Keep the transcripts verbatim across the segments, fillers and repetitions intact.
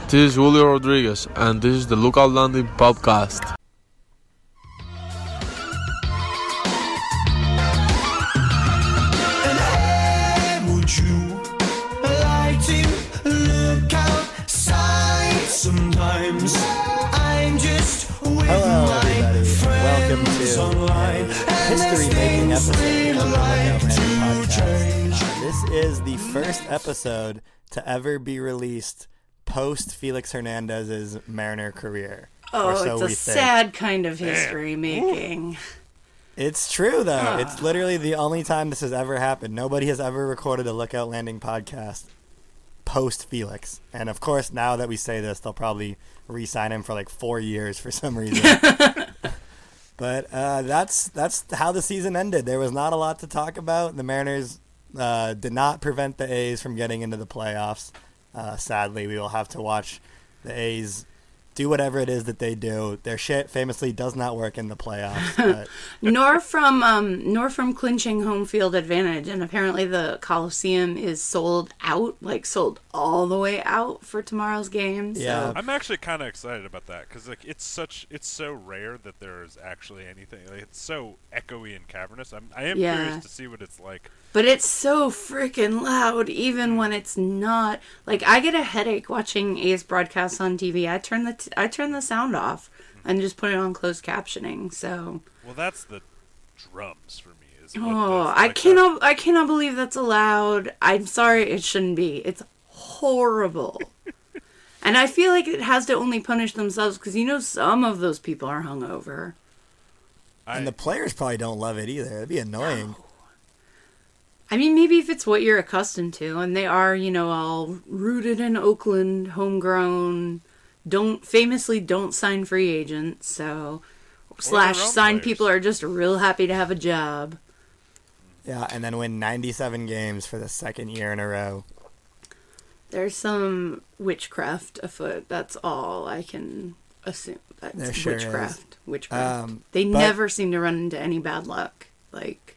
This is Julio Rodriguez, and this is the Lookout Landing podcast. And hey, would you like to look outside sometimes? I'm just with Hello, my everybody. Welcome friends to online, a and history-making there's episode things of the we Lookout like Landing to change. podcast. Uh, this is the first episode to ever be released post Felix Hernandez's Mariner career. Oh, Or so it's a we think. sad kind of history making. It's true, though. Ah. It's literally the only time this has ever happened. Nobody has ever recorded a Lookout Landing podcast post Felix. And of course, now that we say this, they'll probably re-sign him for like four years for some reason. But uh, that's that's how the season ended. There was not a lot to talk about. The Mariners uh, did not prevent the A's from getting into the playoffs. Uh, sadly, we will have to watch the A's do whatever it is that they do. Their shit famously does not work in the playoffs. But nor from um, nor from clinching home field advantage. And apparently the Coliseum is sold out, like sold all the way out for tomorrow's game. So. Yeah. I'm actually kind of excited about that because like it's such it's so rare that there's actually anything. Like, it's so echoey and cavernous. I'm I am Yeah. curious to see what it's like. But it's so freaking loud, even when it's not. Like, I get a headache watching A's broadcasts on T V. I turn the t- I turn the sound off and just put it on closed captioning. So. Well, that's the drums for me. Is what Oh, does, I like, cannot! I cannot believe that's allowed. I'm sorry, it shouldn't be. It's horrible, and I feel like it has to only punish themselves because you know some of those people are hungover. I, and the players probably don't love it either. It'd be annoying. I mean, maybe if it's what you're accustomed to, and they are, you know, all rooted in Oakland, homegrown, don't famously don't sign free agents, so slash their own sign players. people are just real happy to have a job. Yeah, and then win ninety-seven games for the second year in a row. There's some witchcraft afoot. That's all I can assume. That's There sure is. witchcraft. Witchcraft. Um, they but- never seem to run into any bad luck. Like,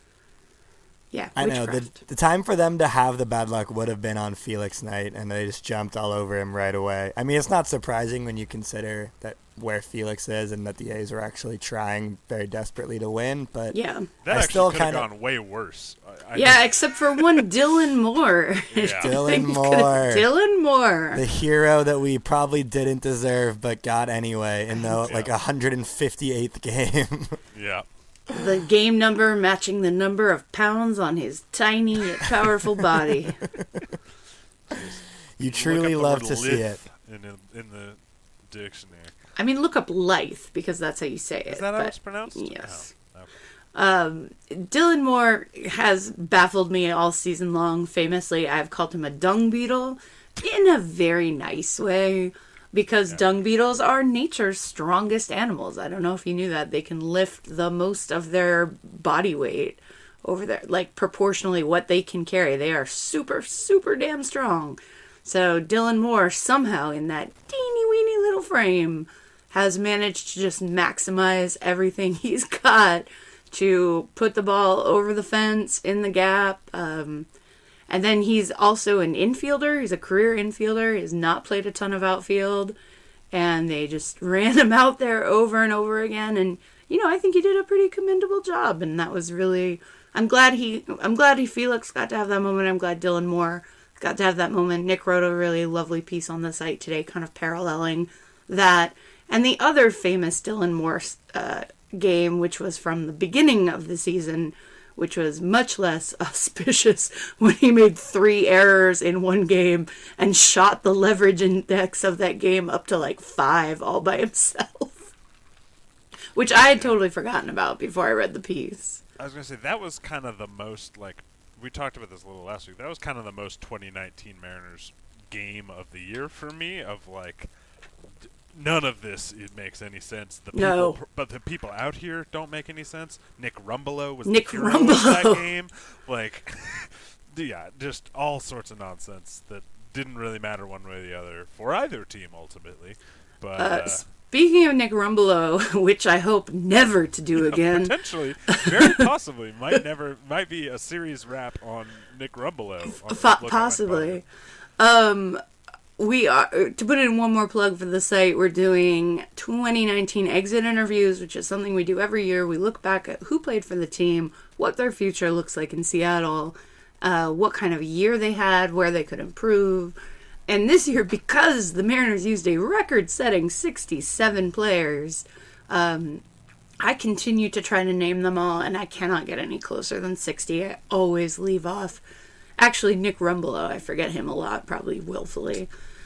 yeah, I know. witchcraft. The, the time for them to have the bad luck would have been on Felix night, and they just jumped all over him right away. I mean, it's not surprising when you consider that where Felix is and that the A's are actually trying very desperately to win, but Yeah. that I actually still could have kinda- gone way worse. I, I Yeah, just- except for one Dylan Moore. Yeah. Dylan Things Moore. could've- Dylan Moore. the hero that we probably didn't deserve but got anyway in the like Yeah. one hundred fifty-eighth game. yeah. The game number matching the number of pounds on his tiny yet powerful body. You Look truly up the wove word to see it. lithe in the, in the dictionary. I mean, look up lithe because that's how you say it. Is that how but- it's pronounced? Yes. Oh, okay. Um, Dylan Moore has baffled me all season long. Famously, I've called him a dung beetle in a very nice way because Yeah. dung beetles are nature's strongest animals. I don't know if you knew that. They can lift the most of their body weight over there, like proportionally what they can carry. They are super, super damn strong. So Dylan Moore somehow in that teeny weeny little frame has managed to just maximize everything he's got to put the ball over the fence, in the gap. Um, and then he's also an infielder. He's a career infielder. He has not played a ton of outfield. And they just ran him out there over and over again. And, you know, I think he did a pretty commendable job. And that was really... I'm glad he... I'm glad he Felix got to have that moment. I'm glad Dylan Moore got to have that moment. Nick wrote a really lovely piece on the site today kind of paralleling that. And the other famous Dylan Moore uh, game, which was from the beginning of the season, which was much less auspicious when he made three errors in one game and shot the leverage index of that game up to like five all by himself. Which I had totally forgotten about before I read the piece. I was gonna say that was kind of the most like we talked about this a little last week. That was kind of the most twenty nineteen Mariners game of the year for me. Of like, d- none of this it makes any sense. The people, No. but the people out here don't make any sense. Nick Rumbelow was Nick the hero of that Rumbelow. game. Like, yeah, just all sorts of nonsense that didn't really matter one way or the other for either team ultimately. But Uh, uh, speaking of Nick Rumbelow, which I hope never to do again, potentially, very possibly, might never might be a series wrap on Nick Rumbelow. on fa- Lookout possibly. Landing. Um, we are, to put in one more plug for the site, we're doing twenty nineteen exit interviews, which is something we do every year. We look back at who played for the team, what their future looks like in Seattle, uh, what kind of year they had, where they could improve. And this year, because the Mariners used a record-setting sixty-seven players, um, I continue to try to name them all, and I cannot get any closer than sixty. I always leave off. Actually, Nick Rumbelow, I forget him a lot, probably willfully.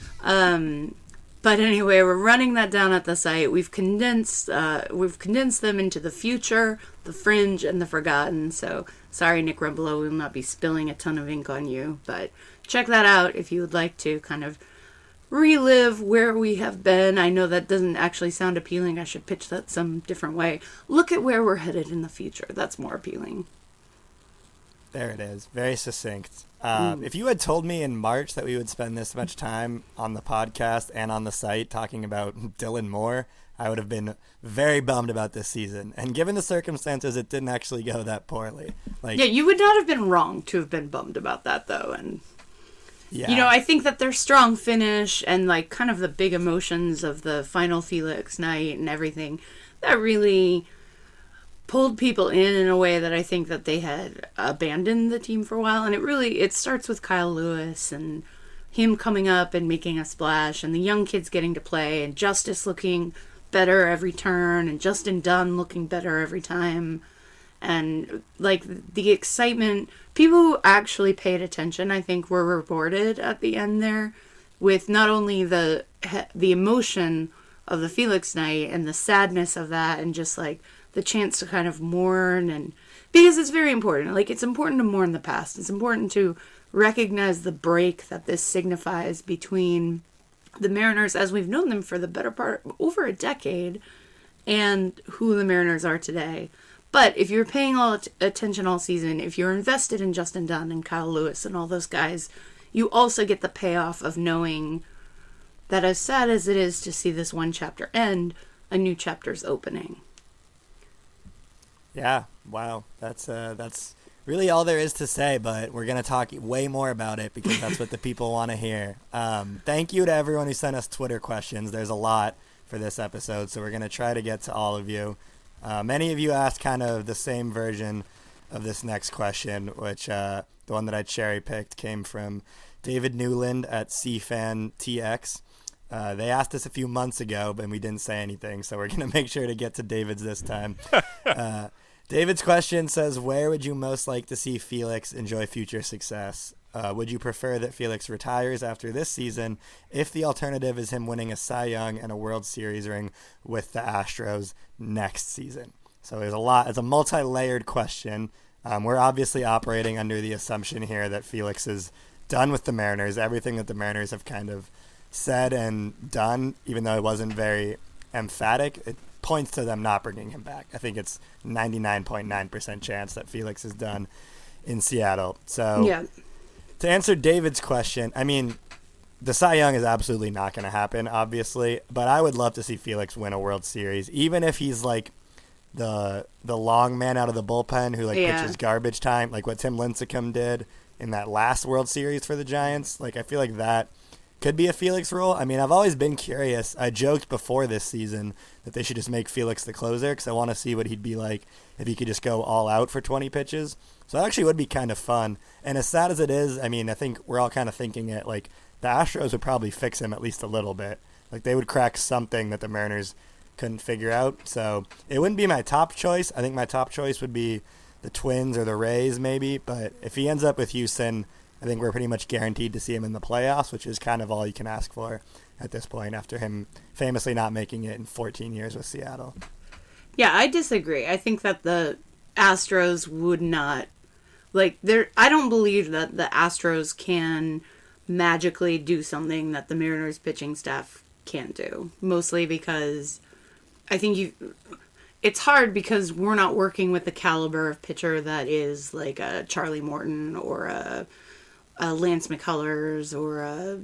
Um, but anyway, we're running that down at the site. We've condensed, uh, we've condensed them into the future, the fringe, and the forgotten. So sorry, Nick Rumbelow, we will not be spilling a ton of ink on you, but check that out if you would like to kind of relive where we have been. I know that doesn't actually sound appealing. I should pitch that some different way. Look at where we're headed in the future. That's more appealing. There it is. Very succinct. Um, Mm. If you had told me in March that we would spend this much time on the podcast and on the site talking about Dylan Moore, I would have been very bummed about this season. And given the circumstances, it didn't actually go that poorly. Like, Yeah, you would not have been wrong to have been bummed about that, though. And yeah. you know, I think that their strong finish and like kind of the big emotions of the final Felix night and everything, that really pulled people in in a way that I think that they had abandoned the team for a while. And it really, it starts with Kyle Lewis and him coming up and making a splash and the young kids getting to play and Justice looking better every turn and Justin Dunn looking better every time. And like the excitement, people who actually paid attention, I think, were rewarded at the end there with not only the the emotion of the Felix night and the sadness of that and just like the chance to kind of mourn, and because it's very important. Like, it's important to mourn the past. It's important to recognize the break that this signifies between the Mariners as we've known them for the better part over a decade and who the Mariners are today. But if you're paying all t- attention all season, if you're invested in Justin Dunn and Kyle Lewis and all those guys, you also get the payoff of knowing that as sad as it is to see this one chapter end, a new chapter's opening. Yeah, wow. That's uh, that's really all there is to say, but we're going to talk way more about it because that's what the people want to hear. Um, thank you to everyone who sent us Twitter questions. There's a lot for this episode, so we're going to try to get to all of you. Uh, many of you asked kind of the same version of this next question, which uh, the one that I cherry-picked came from David Newland at C Fan T X. Uh, they asked us a few months ago, but we didn't say anything, so we're going to make sure to get to David's this time. Uh, David's question says, where would you most like to see Felix enjoy future success? Uh, would you prefer that Felix retires after this season if the alternative is him winning a Cy Young and a World Series ring with the Astros next season? So there's a lot. It's a multi-layered question. Um, we're obviously operating under the assumption here that Felix is done with the Mariners. Everything that the Mariners have kind of said and done, even though it wasn't very emphatic, it points to them not bringing him back. I think it's ninety-nine point nine percent chance that Felix is done in Seattle. So Yeah. to answer David's question, I mean, the Cy Young is absolutely not going to happen, obviously, but I would love to see Felix win a World Series, even if he's like the the long man out of the bullpen who like Yeah. pitches garbage time, like what Tim Lincecum did in that last World Series for the Giants. Like, I feel like that could be a Felix role. I mean, I've always been curious. I joked before this season that they should just make Felix the closer because I want to see what he'd be like if he could just go all out for twenty pitches. So that actually would be kind of fun. And as sad as it is, I mean, I think we're all kind of thinking it like the Astros would probably fix him at least a little bit. Like, they would crack something that the Mariners couldn't figure out. So it wouldn't be my top choice. I think my top choice would be the Twins or the Rays maybe. But if he ends up with Houston, I think we're pretty much guaranteed to see him in the playoffs, which is kind of all you can ask for at this point after him famously not making it in fourteen years with Seattle. Yeah, I disagree. I think that the Astros would not, like, there. I don't believe that the Astros can magically do something that the Mariners pitching staff can't do. Mostly because I think you, it's hard because we're not working with the caliber of pitcher that is like a Charlie Morton or a, a Lance McCullers or a,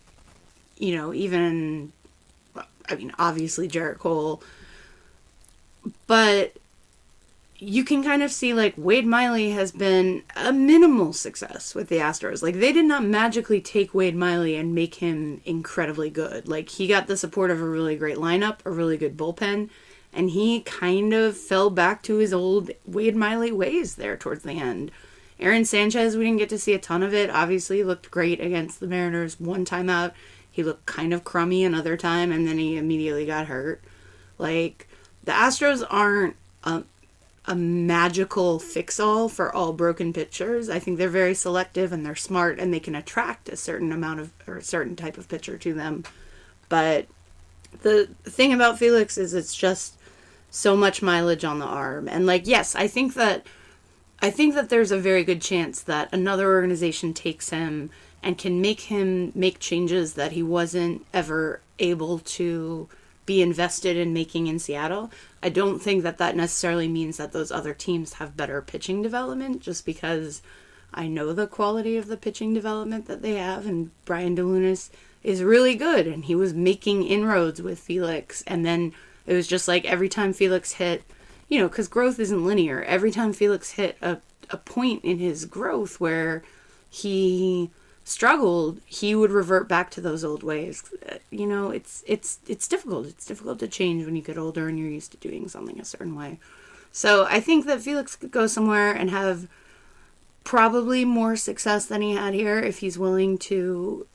you know, even, I mean, obviously Jarrett Cole. But you can kind of see, like, Wade Miley has been a minimal success with the Astros. Like, they did not magically take Wade Miley and make him incredibly good. Like, he got the support of a really great lineup, a really good bullpen, and he kind of fell back to his old Wade Miley ways there towards the end. Aaron Sanchez, we didn't get to see a ton of it. Obviously, looked great against the Mariners one time out. He looked kind of crummy another time, and then he immediately got hurt. Like, the Astros aren't a, a magical fix-all for all broken pitchers. I think they're very selective and they're smart and they can attract a certain amount of, or a certain type of pitcher to them. But the thing about Felix is it's just so much mileage on the arm. And, like, yes, I think that, I think that there's a very good chance that another organization takes him and can make him make changes that he wasn't ever able to be invested in making in Seattle. I don't think that that necessarily means that those other teams have better pitching development, just because I know the quality of the pitching development that they have, and Brian DeLunas is really good, and he was making inroads with Felix, and then it was just like every time Felix hit, you know, because growth isn't linear, every time Felix hit a, a point in his growth where he struggled, he would revert back to those old ways. Uh, you know, it's it's it's difficult. It's difficult to change when you get older and you're used to doing something a certain way. So I think that Felix could go somewhere and have probably more success than he had here if he's willing to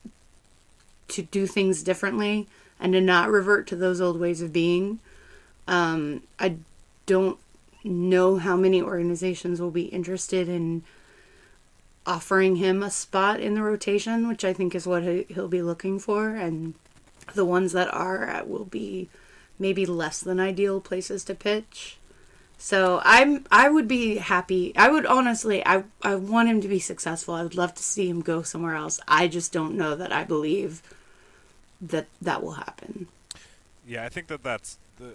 to do things differently and to not revert to those old ways of being. Um, I don't know how many organizations will be interested in offering him a spot in the rotation, which I think is what he, he'll be looking for, and the ones that are at will be maybe less than ideal places to pitch. So I'm I would be happy. I would honestly I I want him to be successful. I would love to see him go somewhere else. I just don't know that I believe that that will happen. Yeah, I think that that's the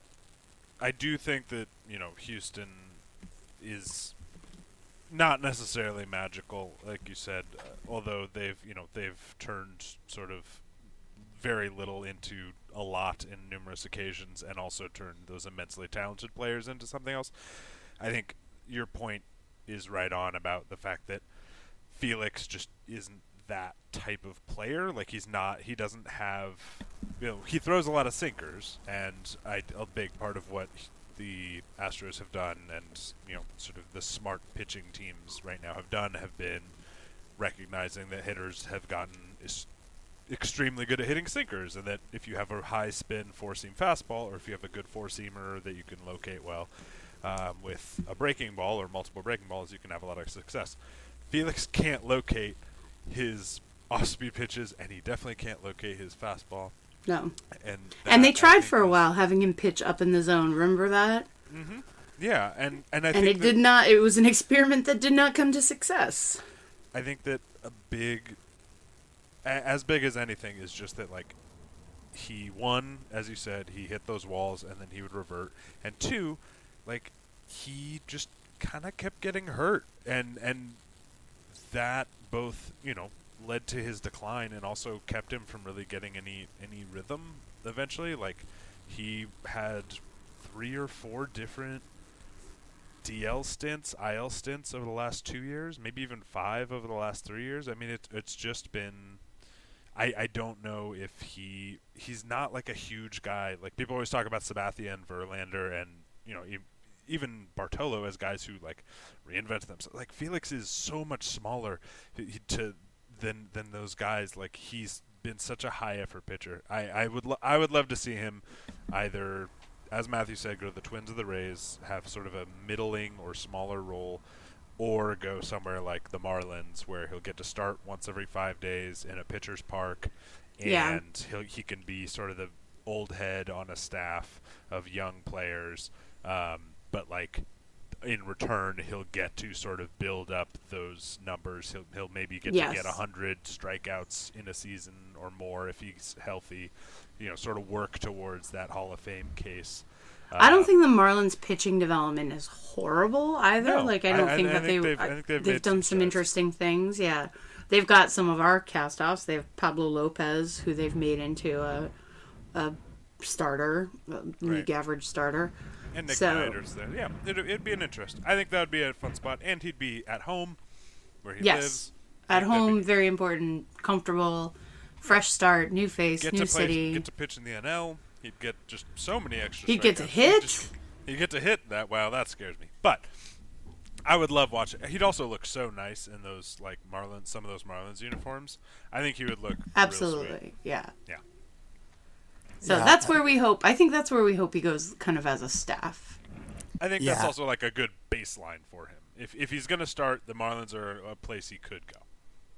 I do think that, you know, Houston is not necessarily magical, like you said, uh, although they've, you know, they've turned sort of very little into a lot in numerous occasions and also turned those immensely talented players into something else. I think your point is right on about the fact that Felix just isn't that type of player. Like, he's not, he doesn't have, you know, he throws a lot of sinkers, and I, a big part of what he, the Astros have done, and, you know, sort of the smart pitching teams right now have done, have been recognizing that hitters have gotten is extremely good at hitting sinkers, and that if you have a high spin four seam fastball, or if you have a good four seamer that you can locate well um, with a breaking ball or multiple breaking balls, you can have a lot of success. Felix can't locate his off-speed pitches, and he definitely can't locate his fastball. No. And and they that, tried for a while having him pitch up in the zone. Remember that? Mm-hmm. Yeah, and and I and think it that, did not. It was an experiment that did not come to success. I think that a big, a, as big as anything, is just that, like, he one, as you said, he hit those walls and then he would revert, and two, like, he just kind of kept getting hurt, and and that both, you know, led to his decline and also kept him from really getting any any rhythm eventually. Like, he had three or four different D L stints, I L stints over the last two years, maybe even five over the last three years. I mean, it, it's just been, I, I don't know if he, he's not like a huge guy. Like, people always talk about Sabathia and Verlander and, you know, e- even Bartolo as guys who, like, reinvented themselves. Like, Felix is so much smaller he, to than than those guys. Like, he's been such a high effort pitcher. I, I would lo- I would love to see him either, as Matthew said, go to the Twins or the Rays, have sort of a middling or smaller role, or go somewhere like the Marlins where he'll get to start once every five days in a pitcher's park, and Yeah. he'll, he can be sort of the old head on a staff of young players, um, but, like, in return, he'll get to sort of build up those numbers. He'll he'll maybe get Yes. to get one hundred strikeouts in a season or more if he's healthy, you know, sort of work towards that Hall of Fame case. I don't Uh, think the Marlins' pitching development is horrible either. No, like, I don't I- think I that think they they've- I I- think they've they've made done some some strides. interesting things. Yeah, they've got some of our cast-offs. They have Pablo Lopez, who they've made into a a starter, uh, league Right. average starter. And Nick So- Snyder's there. Yeah, it'd, it'd be an interest. I think that would be a fun spot. And he'd be at home, where he Yes. lives. At That'd home, be- very important, comfortable, fresh start, new face, Get new to play, city. get to pitch in the N L. He'd get just so many extra. He'd get to strikeouts. hit. He'd, just- he'd get to hit. That wow, that scares me. But I would love watching. He'd also look so nice in those like Marlins, some of those Marlins uniforms. I think he would look real sweet. Absolutely, yeah. Yeah. So Yeah. that's where we hope. I think that's where we hope he goes, kind of as a staff. I think that's Yeah. also like a good baseline for him. If if he's going to start, the Marlins are a place he could go.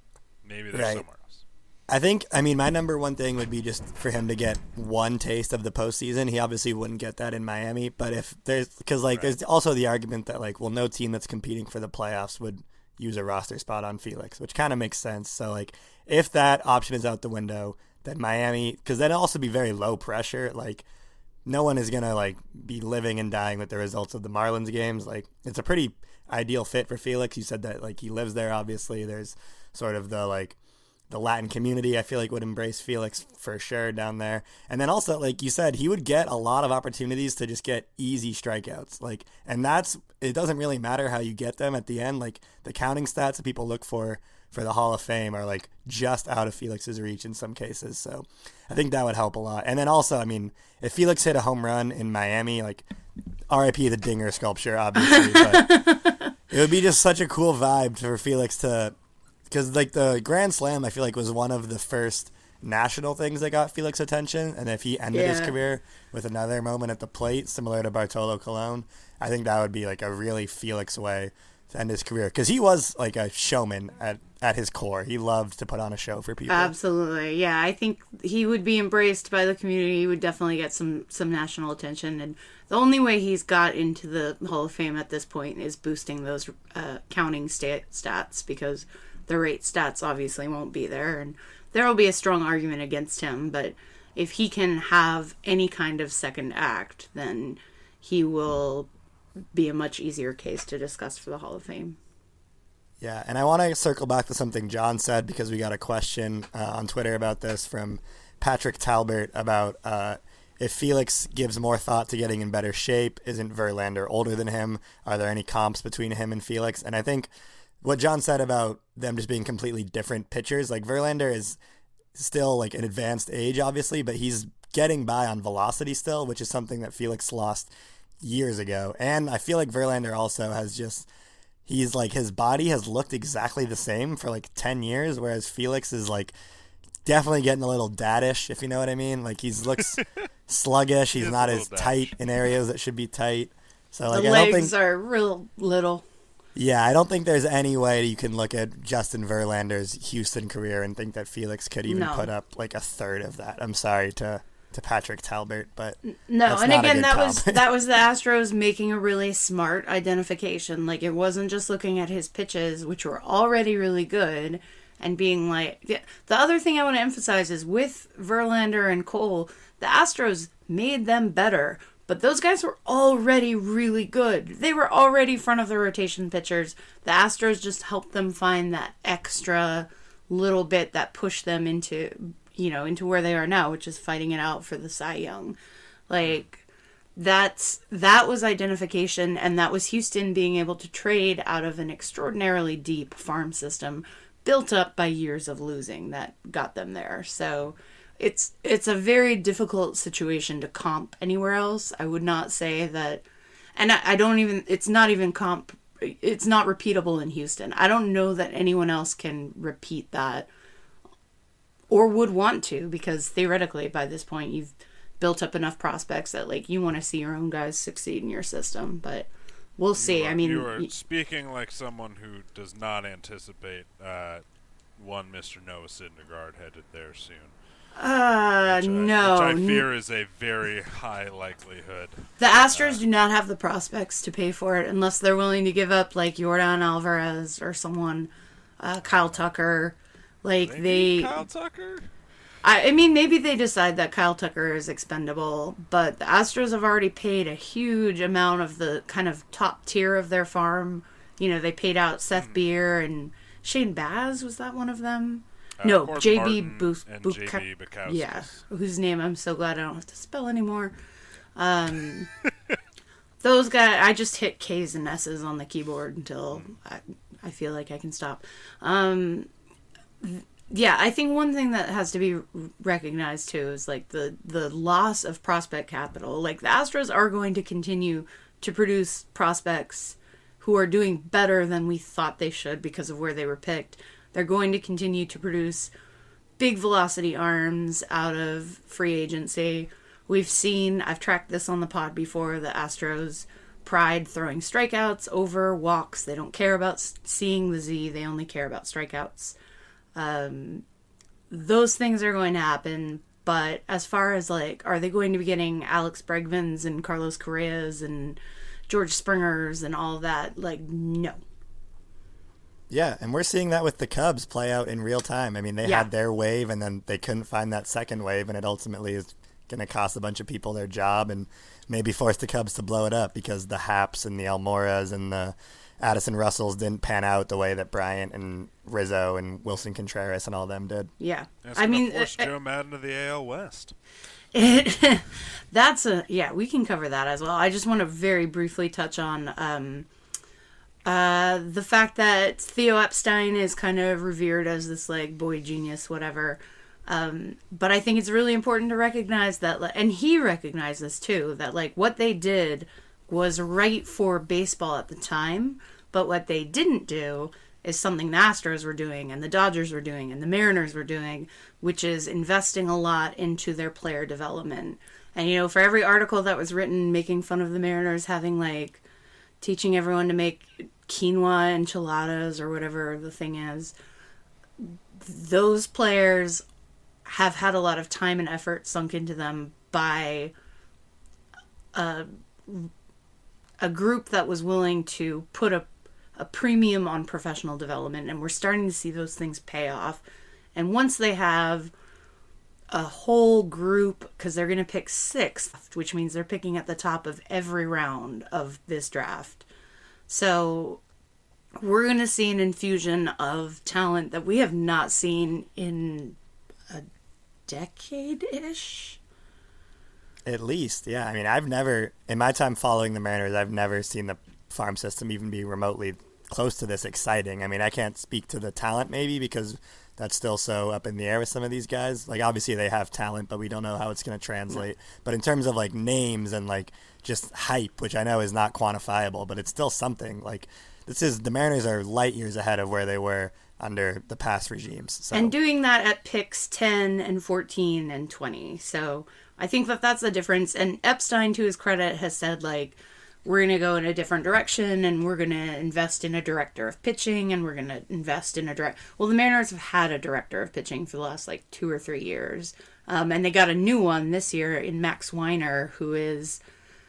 Maybe there's Right. somewhere else. I think, I mean, my number one thing would be just for him to get one taste of the postseason. He obviously wouldn't get that in Miami, but if there's, because like, Right. there's also the argument that like, well, no team that's competing for the playoffs would use a roster spot on Felix, which kind of makes sense. So like, if that option is out the window, then Miami, because that'd also be very low pressure. Like, no one is gonna like be living and dying with the results of the Marlins games. Like, it's a pretty ideal fit for Felix. You said that like he lives there. Obviously, there's sort of the like. The Latin community, I feel like, would embrace Felix for sure down there. And then also, like you said, he would get a lot of opportunities to just get easy strikeouts. Like, and that's, it doesn't really matter how you get them at the end. Like, the counting stats that people look for for the Hall of Fame are like just out of Felix's reach in some cases. So I think that would help a lot. And then also, I mean, if Felix hit a home run in Miami, like, R I P the Dinger sculpture, obviously, but it would be just such a cool vibe for Felix to. Because, like, the Grand Slam, I feel like, was one of the first national things that got Felix attention. And if he ended his Yeah. career with another moment at the plate, similar to Bartolo Colon, I think that would be, like, a really Felix way to end his career. Because he was, like, a showman at, at his core. He loved to put on a show for people. Absolutely, yeah. I think he would be embraced by the community. He would definitely get some some national attention. And the only way he's got into the Hall of Fame at this point is boosting those uh, counting stat- stats because the rate stats obviously won't be there, and there will be a strong argument against him. But if he can have any kind of second act, then he will be a much easier case to discuss for the Hall of Fame. Yeah, and I want to circle back to something John said because we got a question uh, on Twitter about this from Patrick Talbert about uh, if Felix gives more thought to getting in better shape, isn't Verlander older than him? Are there any comps between him and Felix? And I think what John said about them just being completely different pitchers, like Verlander is still like an advanced age, obviously, but he's getting by on velocity still, which is something that Felix lost years ago. And I feel like Verlander also has just, he's like, his body has looked exactly the same for like ten years, whereas Felix is like definitely getting a little daddish, if you know what I mean. Like he's looks sluggish. He's is not a as little tight in areas that should be tight. So like the I don't legs think are real little. Yeah, I don't think there's any way you can look at Justin Verlander's Houston career and think that Felix could even No. put up like a third of that. I'm sorry to, to Patrick Talbert, but No, that's and not a again, good that was comp. that was the Astros making a really smart identification. Like it wasn't just looking at his pitches, which were already really good, and being like, yeah. The other thing I want to emphasize is with Verlander and Cole, the Astros made them better. But those guys were already really good. They were already front of the rotation pitchers. The Astros just helped them find that extra little bit that pushed them into, you know, into where they are now, which is fighting it out for the Cy Young. Like, that's that was identification, and that was Houston being able to trade out of an extraordinarily deep farm system built up by years of losing that got them there. So It's it's a very difficult situation to comp anywhere else. I would not say that, and I, I don't even, it's not even comp, it's not repeatable in Houston. I don't know that anyone else can repeat that or would want to, because theoretically by this point you've built up enough prospects that like you want to see your own guys succeed in your system, but we'll see. You are, I mean, you are y- speaking like someone who does not anticipate uh, one Mister Noah Syndergaard headed there soon. uh, Which I, no. which I n- fear is a very high likelihood. The Astros do not have the prospects to pay for it unless they're willing to give up like Yordan Alvarez or someone, uh, Kyle Tucker. Like They they, need Kyle Tucker? I, I mean, maybe they decide that Kyle Tucker is expendable, but the Astros have already paid a huge amount of the kind of top tier of their farm. You know, they paid out Seth Hmm. Beer and Shane Baz. Was that one of them? Uh, no, Corbin J B Martin Booth, and Booth, J B Bukowskis. yeah, whose name I'm so glad I don't have to spell anymore. Um, those guys, I just hit K's and S's on the keyboard until I, I feel like I can stop. Um, yeah, I think one thing that has to be recognized too is like the the loss of prospect capital. Like the Astros are going to continue to produce prospects who are doing better than we thought they should because of where they were picked. They're going to continue to produce big velocity arms out of free agency. We've seen, I've tracked this on the pod before, the Astros pride throwing strikeouts over walks. They don't care about seeing the Z. They only care about strikeouts. Um, those things are going to happen. But as far as like, are they going to be getting Alex Bregmans and Carlos Correas and George Springers and all that? Like, no. Yeah, and we're seeing that with the Cubs play out in real time. I mean, they Yeah. had their wave, and then they couldn't find that second wave, and it ultimately is going to cost a bunch of people their job and maybe force the Cubs to blow it up because the Haps and the Almoras and the Addison Russells didn't pan out the way that Bryant and Rizzo and Wilson Contreras and all them did. Yeah. That's I gonna mean, force uh, Joe Madden to the A L West. It, that's a yeah we can cover that as well. I just want to very briefly touch on um uh the fact that Theo Epstein is kind of revered as this like boy genius, whatever, um but I think it's really important to recognize that, and he recognized this too, that like what they did was right for baseball at the time, but what they didn't do is something the Astros were doing and the Dodgers were doing and the Mariners were doing, which is investing a lot into their player development. And, you know, for every article that was written making fun of the Mariners having, like, teaching everyone to make quinoa enchiladas or whatever the thing is, those players have had a lot of time and effort sunk into them by a, a group that was willing to put a a premium on professional development, and we're starting to see those things pay off. And once they have a whole group, because they're going to pick sixth, which means they're picking at the top of every round of this draft. So we're going to see an infusion of talent that we have not seen in a decade-ish. At least, yeah. I mean, I've never, in my time following the Mariners, I've never seen the farm system even be remotely close to this exciting. I mean, I can't speak to the talent maybe because that's still so up in the air with some of these guys. Like, obviously they have talent, but we don't know how it's going to translate. No. But in terms of, like, names and, like, just hype, which I know is not quantifiable, but it's still something. Like, this is, the Mariners are light years ahead of where they were under the past regimes. So. And doing that at picks ten and fourteen and twenty. So I think that that's the difference. And Epstein, to his credit, has said, like, we're going to go in a different direction, and we're going to invest in a director of pitching, and we're going to invest in a direct... Well, the Mariners have had a director of pitching for the last, like, two or three years. Um, and they got a new one this year in Max Weiner, who is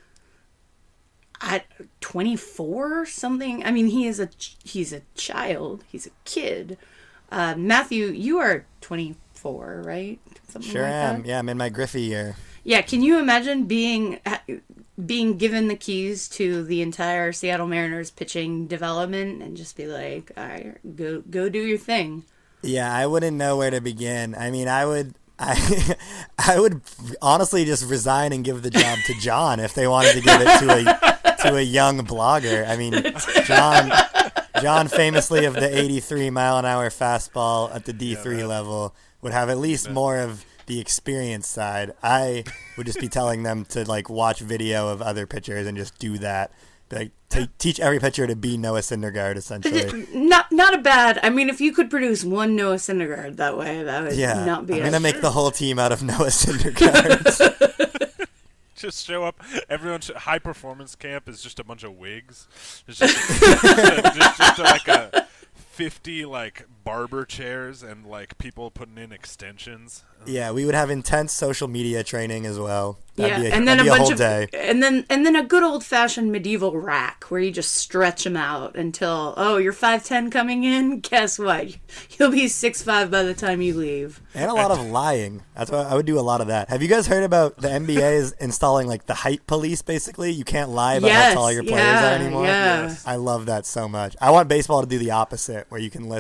at twenty-four or something. I mean, he is a, he's a child. He's a kid. Uh, Matthew, you are twenty-four, right? Something sure like am. That? Yeah, I'm in my Griffey year. Yeah, can you imagine being being given the keys to the entire Seattle Mariners pitching development and just be like, all right, go go do your thing? Yeah, I wouldn't know where to begin. I mean, I would I I would honestly just resign and give the job to John if they wanted to give it to a to a young blogger. I mean, John John famously of the eighty-three mile an hour fastball at the D three yeah, level would have at least yeah. more of the experience side. I would just be telling them to like watch video of other pitchers and just do that. Like t- teach every pitcher to be Noah Syndergaard, essentially. Not not a bad. I mean, if you could produce one Noah Syndergaard that way, that would yeah, not be. I'm a gonna make the whole team out of Noah Syndergaard. Just show up. Everyone's high performance camp is just a bunch of wigs. It's just, just, just, just like a fifty like barber chairs and like people putting in extensions. Yeah, we would have intense social media training as well. That'd yeah, be a, and then a be a bunch whole of, day. and then and then a good old fashioned medieval rack where you just stretch them out until oh you're five ten coming in. Guess what? You'll be six five by the time you leave. And a lot of lying. That's what I would do. A lot of that. Have you guys heard about the N B A is installing like the height police? Basically, you can't lie about yes, how tall your players yeah, are anymore. Yeah. Yes. I love that so much. I want baseball to do the opposite, where you can list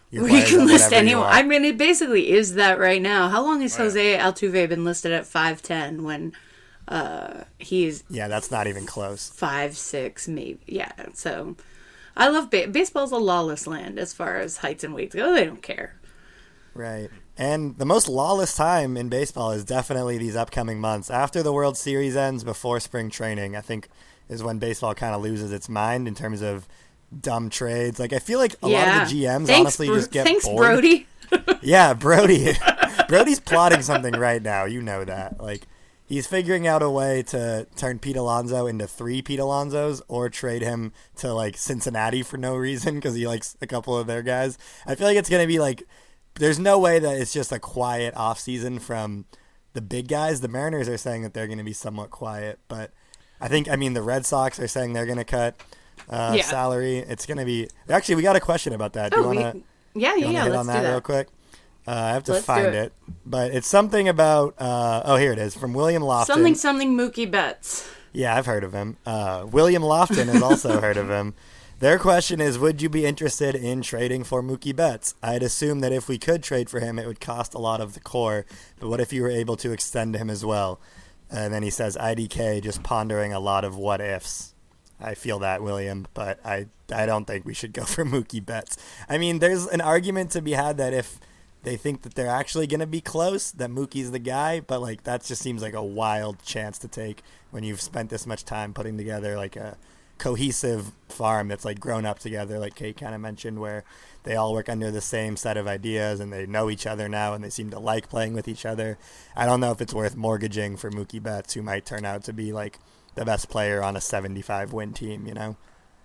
your We players can at list whatever you anyone. want. I mean, it basically is that right now. How long has Oh, yeah. Jose Altuve been listed at five ten when uh, he's Yeah, that's not even close. five six maybe? Yeah, so I love ba- baseball's a lawless land as far as heights and weights go. They don't care. Right. And the most lawless time in baseball is definitely these upcoming months. After the World Series ends, before spring training, I think is when baseball kind of loses its mind in terms of dumb trades. Like, I feel like a yeah. lot of the G Ms Thanks, honestly Bro- just get Thanks, bored. Brody. Yeah, Brody. Brody's plotting something right now. You know that. Like, he's figuring out a way to turn Pete Alonso into three Pete Alonsos or trade him to, like, Cincinnati for no reason because he likes a couple of their guys. I feel like it's going to be, like, there's no way that it's just a quiet offseason from the big guys. The Mariners are saying that they're going to be somewhat quiet, but I think, I mean, the Red Sox are saying they're going to cut uh, Yeah. salary. It's going to be – actually, we got a question about that. Do Oh, you want we, to yeah, you yeah, yeah. hit Let's on do that, that. real quick? Uh, I have to Let's do find it. it. But it's something about uh, – oh, here it is, from William Lofton. Something, something. Mookie Betts. Yeah, I've heard of him. Uh, William Lofton has also heard of him. Their question is, would you be interested in trading for Mookie Betts? I'd assume that if we could trade for him, it would cost a lot of the core. But what if you were able to extend him as well? And then he says, I D K, just pondering a lot of what ifs. I feel that, William, but I, I don't think we should go for Mookie Betts. I mean, there's an argument to be had that if they think that they're actually going to be close, that Mookie's the guy, but like that just seems like a wild chance to take when you've spent this much time putting together like a cohesive farm that's like grown up together, like Kate kind of mentioned, where they all work under the same set of ideas and they know each other now and they seem to like playing with each other. I don't know if it's worth mortgaging for Mookie Betts, who might turn out to be like the best player on a seventy-five win team, you know?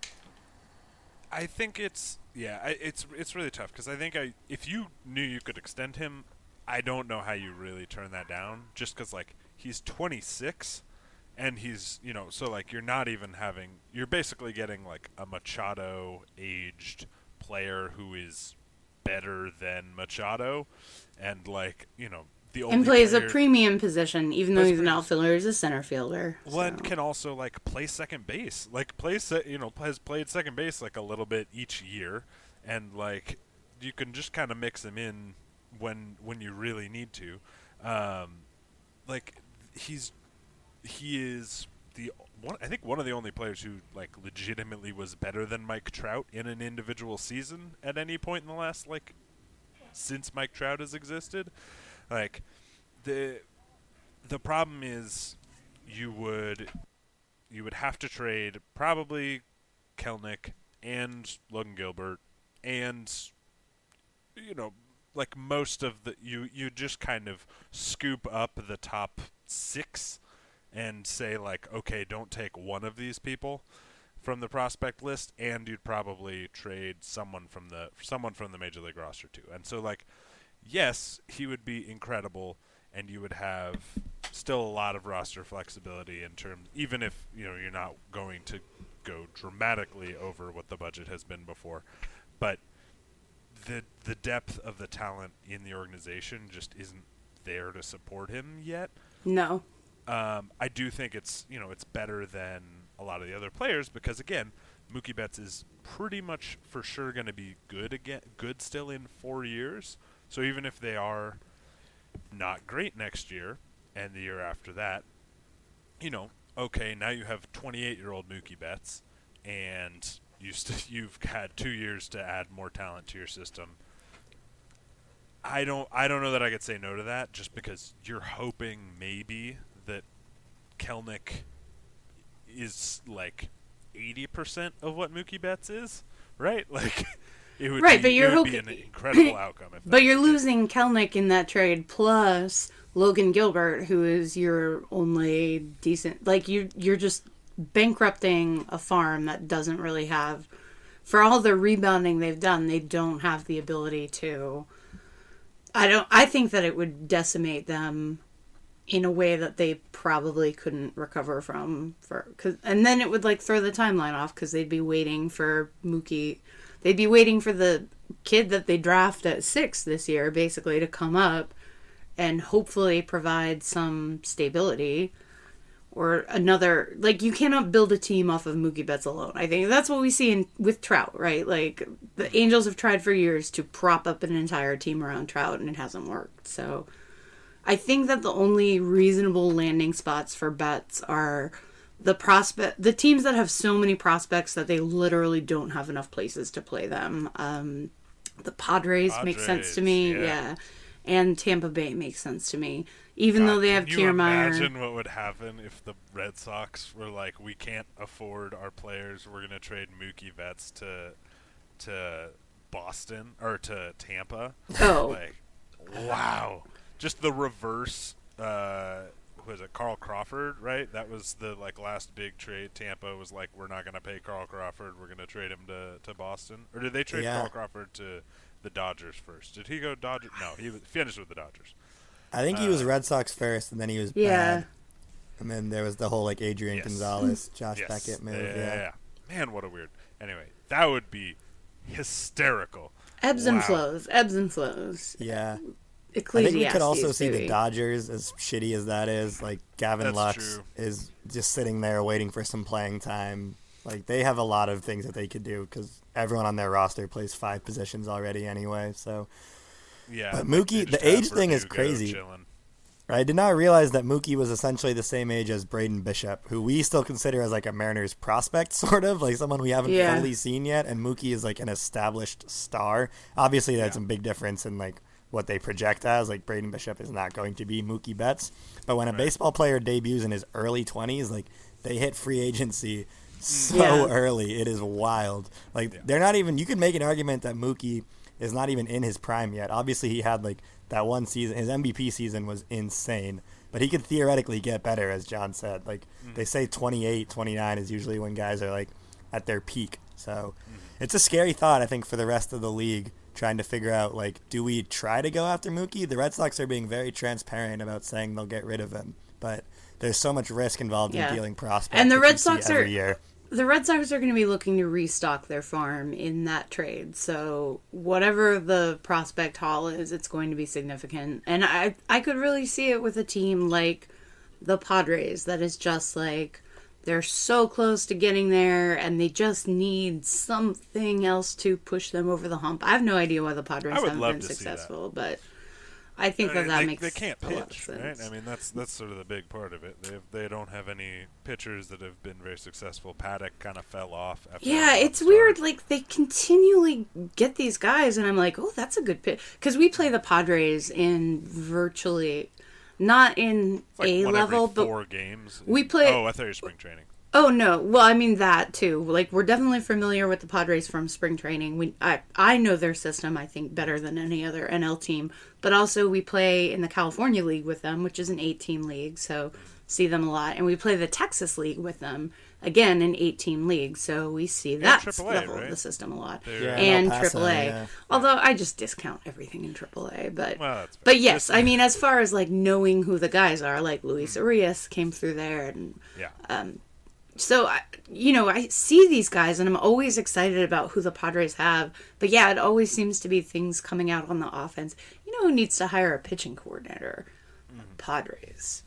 I think it's yeah, I, it's it's really tough because I think I if you knew you could extend him, I don't know how you really turn that down. Just because like he's twenty-six, and he's you know so like you're not even having you're basically getting like a Machado aged player who is better than Machado, and like you know the only And plays a player- premium position, even though Plays he's an premium. outfielder, he's a center fielder. One so. can also like play second base, like play se- you know has played second base like a little bit each year, and like you can just kind of mix him in when when you really need to. Um, like he's he is the one. I think one of the only players who like legitimately was better than Mike Trout in an individual season at any point in the last like since Mike Trout has existed. Like the the problem is you would you would have to trade probably Kelnick and Logan Gilbert and you know like most of the you you just kind of scoop up the top six and say like okay, don't take one of these people from the prospect list, and you'd probably trade someone from the someone from the major league roster too. And so like yes, he would be incredible, and you would have still a lot of roster flexibility in terms, even if you know you're not going to go dramatically over what the budget has been before, but the the depth of the talent in the organization just isn't there to support him yet. No. Um, I do think it's you know it's better than a lot of the other players because again, Mookie Betts is pretty much for sure going to be good again, good still in four years. So even if they are not great next year and the year after that, you know, okay, now you have twenty-eight-year-old Mookie Betts, and you st- you've had two years to add more talent to your system. I don't I don't know that I could say no to that just because you're hoping maybe that Kelnick is like eighty percent of what Mookie Betts is, right? Like it would Right, be, but you're it would be hoping- an incredible outcome if that But you're was the case. losing Kelnick in that trade, plus Logan Gilbert, who is your only decent. Like you, you're just bankrupting a farm that doesn't really have, for all the rebounding they've done, they don't have the ability to. I don't. I think that it would decimate them in a way that they probably couldn't recover from. For cause, and then it would like throw the timeline off because they'd be waiting for Mookie. They'd be waiting for the kid that they draft at six this year, basically, to come up and hopefully provide some stability. or another. Like, you cannot build a team off of Mookie Betts alone. I think that's what we see in with Trout, right? Like, the Angels have tried for years to prop up an entire team around Trout, and it hasn't worked. So I think that the only reasonable landing spots for Betts are the prospect, the teams that have so many prospects that they literally don't have enough places to play them. Um, the Padres, Padres make sense to me, yeah. yeah. And Tampa Bay makes sense to me, even God, though they have can you Kiermaier. imagine what would happen if the Red Sox were like, we can't afford our players, we're gonna trade Mookie Betts to to Boston or to Tampa? Oh, Like, wow, just the reverse. Uh, who is it? Carl Crawford, right? That was the like last big trade. Tampa was like, we're not gonna pay Carl Crawford, we're gonna trade him to to Boston. Or did they trade Yeah. Carl Crawford to the Dodgers first? Did he go Dodgers? No, he was, finished with the Dodgers. I think he was Uh, Red Sox first, and then he was yeah. bad. And then there was the whole like Adrian Yes. Gonzalez, Josh Yes. Beckett move. Yeah, Yeah, yeah, yeah. Man, what a weird. Anyway, that would be hysterical. Ebbs and Wow. flows, ebbs and flows. yeah. I Ecclesiastes, think we could also see baby. the Dodgers, as shitty as that is. Like Gavin That's Lux true. is just sitting there waiting for some playing time. Like they have a lot of things that they could do because everyone on their roster plays five positions already anyway. So Yeah. But like, Mookie- they the just have age thing is Verdugo crazy. chilling. I did not realize that Mookie was essentially the same age as Braden Bishop, who we still consider as like a Mariners prospect, sort of like someone we haven't Yeah. fully seen yet. And Mookie is like an established star. Obviously, that's Yeah. a big difference in like what they project as. Like Braden Bishop is not going to be Mookie Betts, but when a Right. baseball player debuts in his early twenties, like they hit free agency so Yeah. early, it is wild. Like Yeah. they're not even. You could make an argument that Mookie is not even in his prime yet. Obviously, he had like that one season. His M V P season was insane, but he could theoretically get better, as John said. Like Mm-hmm. they say, twenty-eight, twenty-nine is usually when guys are like at their peak. So Mm-hmm. it's a scary thought, I think, for the rest of the league, trying to figure out like, do we try to go after Mookie? The Red Sox are being very transparent about saying they'll get rid of him, but there's so much risk involved Yeah. in dealing prospects. And the that Red you see Sox every are- year. The Red Sox are going to be looking to restock their farm in that trade. So whatever the prospect haul is, it's going to be significant. And I I could really see it with a team like the Padres that is just like, they're so close to getting there and they just need something else to push them over the hump. I have no idea why the Padres I would haven't love been to see that. successful, but I think I that mean, that they, makes they can't a lot of pitch, sense. right? I mean, that's that's sort of the big part of it. They have, they don't have any pitchers that have been very successful. Paddock kind of fell off. After Yeah, that it's start. weird. Like, they continually get these guys, and I'm like, oh, that's a good pick. Because we play the Padres in virtually, not in It's like A one level, every but four games. we play- Oh, I thought you were spring training. oh no, well, I mean that too. Like, we're definitely familiar with the Padres from spring training. We, I, I know their system, I think, better than any other N L team. But also, we play in the California League with them, which is an eight-team league, so see them a lot. And we play the Texas League with them, again, an eight-team league, so we see that triple A, level of right? the system a lot. They're- Yeah, and El Paso, triple A. yeah. Although I just discount everything in triple A, but Well, that's fair. but yes, Just- I mean, as far as like knowing who the guys are, like Luis Arias came through there, and Yeah. so I, you know, I see these guys, and I'm always excited about who the Padres have. But yeah, it always seems to be things coming out on the offense. You know who needs to hire a pitching coordinator? Padres.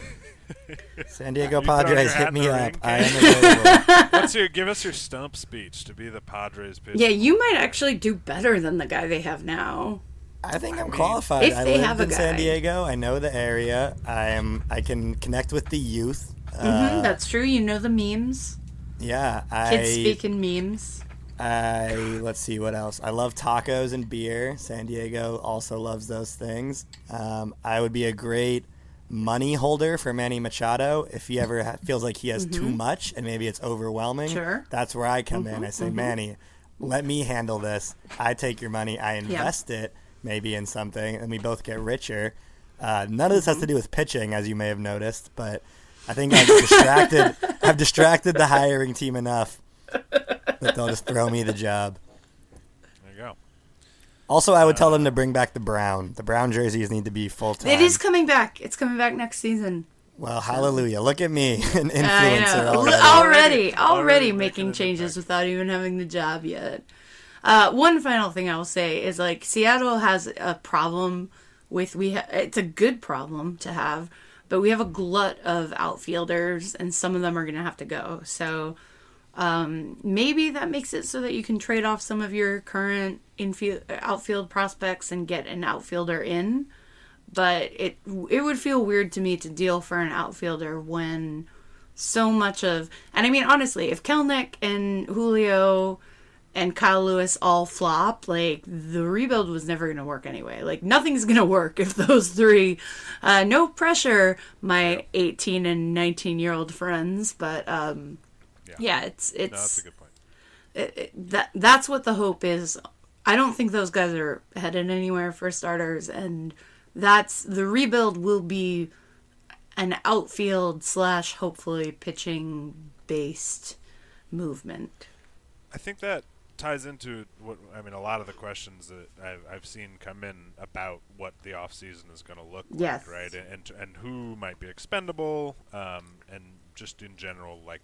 San Diego You throwing your Padres, hat hit in me the up. ring, I am available. What's your give us your stump speech to be the Padres pitcher? Yeah, you might actually do better than the guy they have now. I think I'm mean, qualified. if I they lived have a in San guy. Diego. I know the area. I am. I can connect with the youth. hmm Uh, that's true. You know the memes. yeah, I. Kids speaking memes. I let's see what else. I love tacos and beer. San Diego also loves those things. Um, I would be a great money holder for Manny Machado if he ever ha- feels like he has too much and maybe it's overwhelming. Sure. That's where I come in. I say, Manny, let me handle this. I take your money. I invest it maybe in something, and we both get richer. Uh, none of this has to do with pitching, as you may have noticed, but I think I've distracted. I've distracted the hiring team enough that they'll just throw me the job. There you go. Also, I would tell them to bring back the brown. The brown jerseys need to be full time. It is coming back. It's coming back next season. Well, hallelujah. Look at me, an I influencer know. already. Already, already, Already making making an changes impact. without even having the job yet. Uh, one final thing I will say is like Seattle has a problem with we. Ha- it's a good problem to have, but we have a glut of outfielders, and some of them are going to have to go. So um, maybe that makes it so that you can trade off some of your current infield, outfield prospects and get an outfielder in. But it it would feel weird to me to deal for an outfielder when so much of... And I mean, honestly, if Kelenic and Julio and Kyle Lewis all flop, like, the rebuild was never going to work anyway. Like, nothing's going to work if those three... Uh, no pressure, my eighteen and nineteen-year-old friends, but... Um, Yeah, yeah it's... it's no, that's a good point. It, it, that That's what the hope is. I don't think those guys are headed anywhere for starters, and that's... The rebuild will be an outfield slash, hopefully, pitching-based movement. I think that ties into what I mean. A lot of the questions that I've, I've seen come in about what the off season is going to look Yes. like, right? And and who might be expendable, um, and just in general, like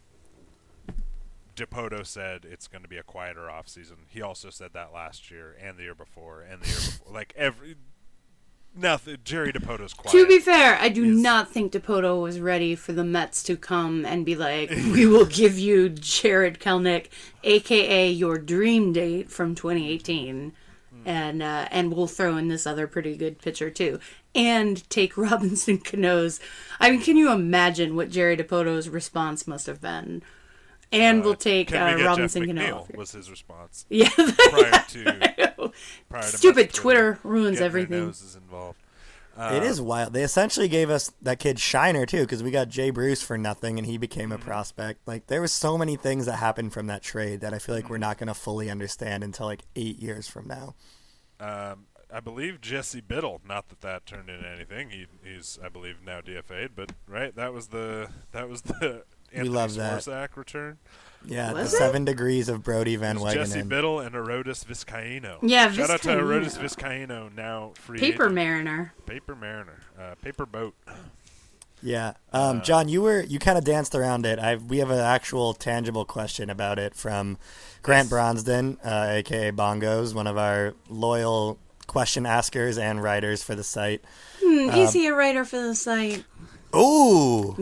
Dipoto said, it's going to be a quieter off season. He also said that last year and the year before and the year before. Like every nothing. Jerry Dipoto's quiet. To be fair, I do is- not think Dipoto was ready for the Mets to come and be like, we will give you Jared Kelenic, a k a your dream date from twenty eighteen, and uh, and we'll throw in this other pretty good pitcher too. And take Robinson Cano's. I mean, can you imagine what Jerry Dipoto's response must have been? And Uh, we'll take Can we uh, get Robinson Jeff Cano. McNeil was his response Yeah. prior to prior to Stupid Mets Twitter ruins getting their everything. noses involved. It is wild. They essentially gave us that kid Shiner too, because we got Jay Bruce for nothing, and he became a prospect. Like there was so many things that happened from that trade that I feel like we're not going to fully understand until like eight years from now. Um, I believe Jesse Biddle. Not that that turned into anything. He, he's, I believe, now D F A'd. But right, that was the that was the Anthony love that. Swarzak return. Yeah, Was the it? seven degrees of Brody Van It was Jesse Wegenen. Biddle and Arodys Vizcaino. Yeah, Shout out to Vizcaino. Arodys Vizcaino, now free Paper agent. Mariner. Paper Mariner. Uh, paper boat. Yeah, um, John, you were you kind of danced around it. I we have an actual tangible question about it from Grant Bronsden, uh, aka Bongos, one of our loyal question askers and writers for the site. Hmm, is he a writer for the site? Ooh,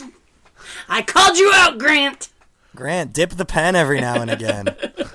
I called you out, Grant! Grant, dip the pen every now and again.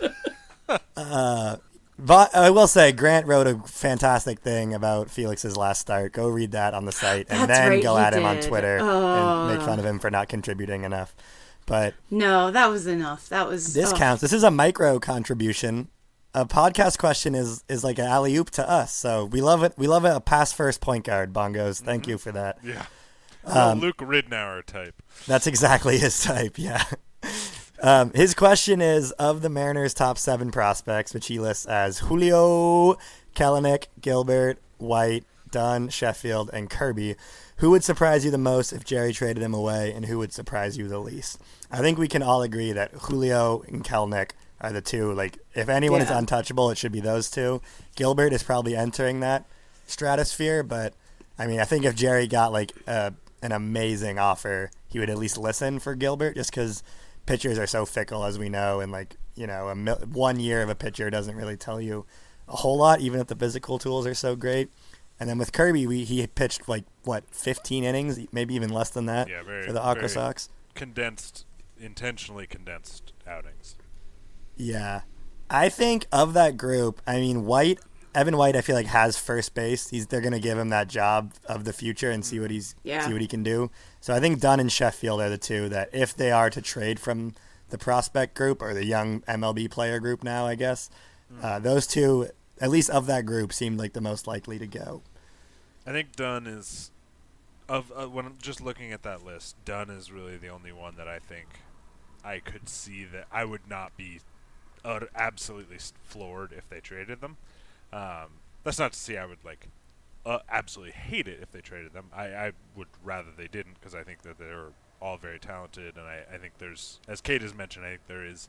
uh, but I will say, Grant wrote a fantastic thing about Felix's last start. Go read that on the site, and That's then right, go he at him on did. Twitter Oh. and make fun of him for not contributing enough. But No, that was enough. That was... this oh. counts. This is a micro contribution. A podcast question is is like an alley oop to us. So we love it. We love it. A pass first point guard, Bongos. Thank you for that. Yeah. Um, Well, Luke Ridnour type. That's exactly his type. Yeah. Um, his question is, of the Mariners' top seven prospects, which he lists as Julio, Kelenic, Gilbert, White, Dunn, Sheffield, and Kirby, who would surprise you the most if Jerry traded him away, and who would surprise you the least? I think we can all agree that Julio and Kelenic are the two. Like, if anyone is Yeah. untouchable, it should be those two. Gilbert is probably entering that stratosphere, but I mean, I think if Jerry got like a, an amazing offer, he would at least listen for Gilbert, just because pitchers are so fickle, as we know, and like, you know, a mil- one year of a pitcher doesn't really tell you a whole lot, even if the physical tools are so great. And then with Kirby, we he pitched like what fifteen innings, maybe even less than that Yeah, very, for the Aqua very Sox. condensed, intentionally condensed outings. Yeah, I think of that group, I mean, White, Evan White, I feel like has first base. He's they're gonna give him that job of the future and see what he's Yeah. see what he can do. So I think Dunn and Sheffield are the two that, if they are to trade from the prospect group or the young M L B player group now, I guess, uh, those two, at least of that group, seemed like the most likely to go. I think Dunn is, of uh, when I'm just looking at that list, Dunn is really the only one that I think I could see that I would not be uh, absolutely s- floored if they traded them. Um, that's not to say I would like uh, absolutely hate it if they traded them. I, I would rather they didn't, because I think that they're all very talented, and I, I think there's, as Kate has mentioned, I think there is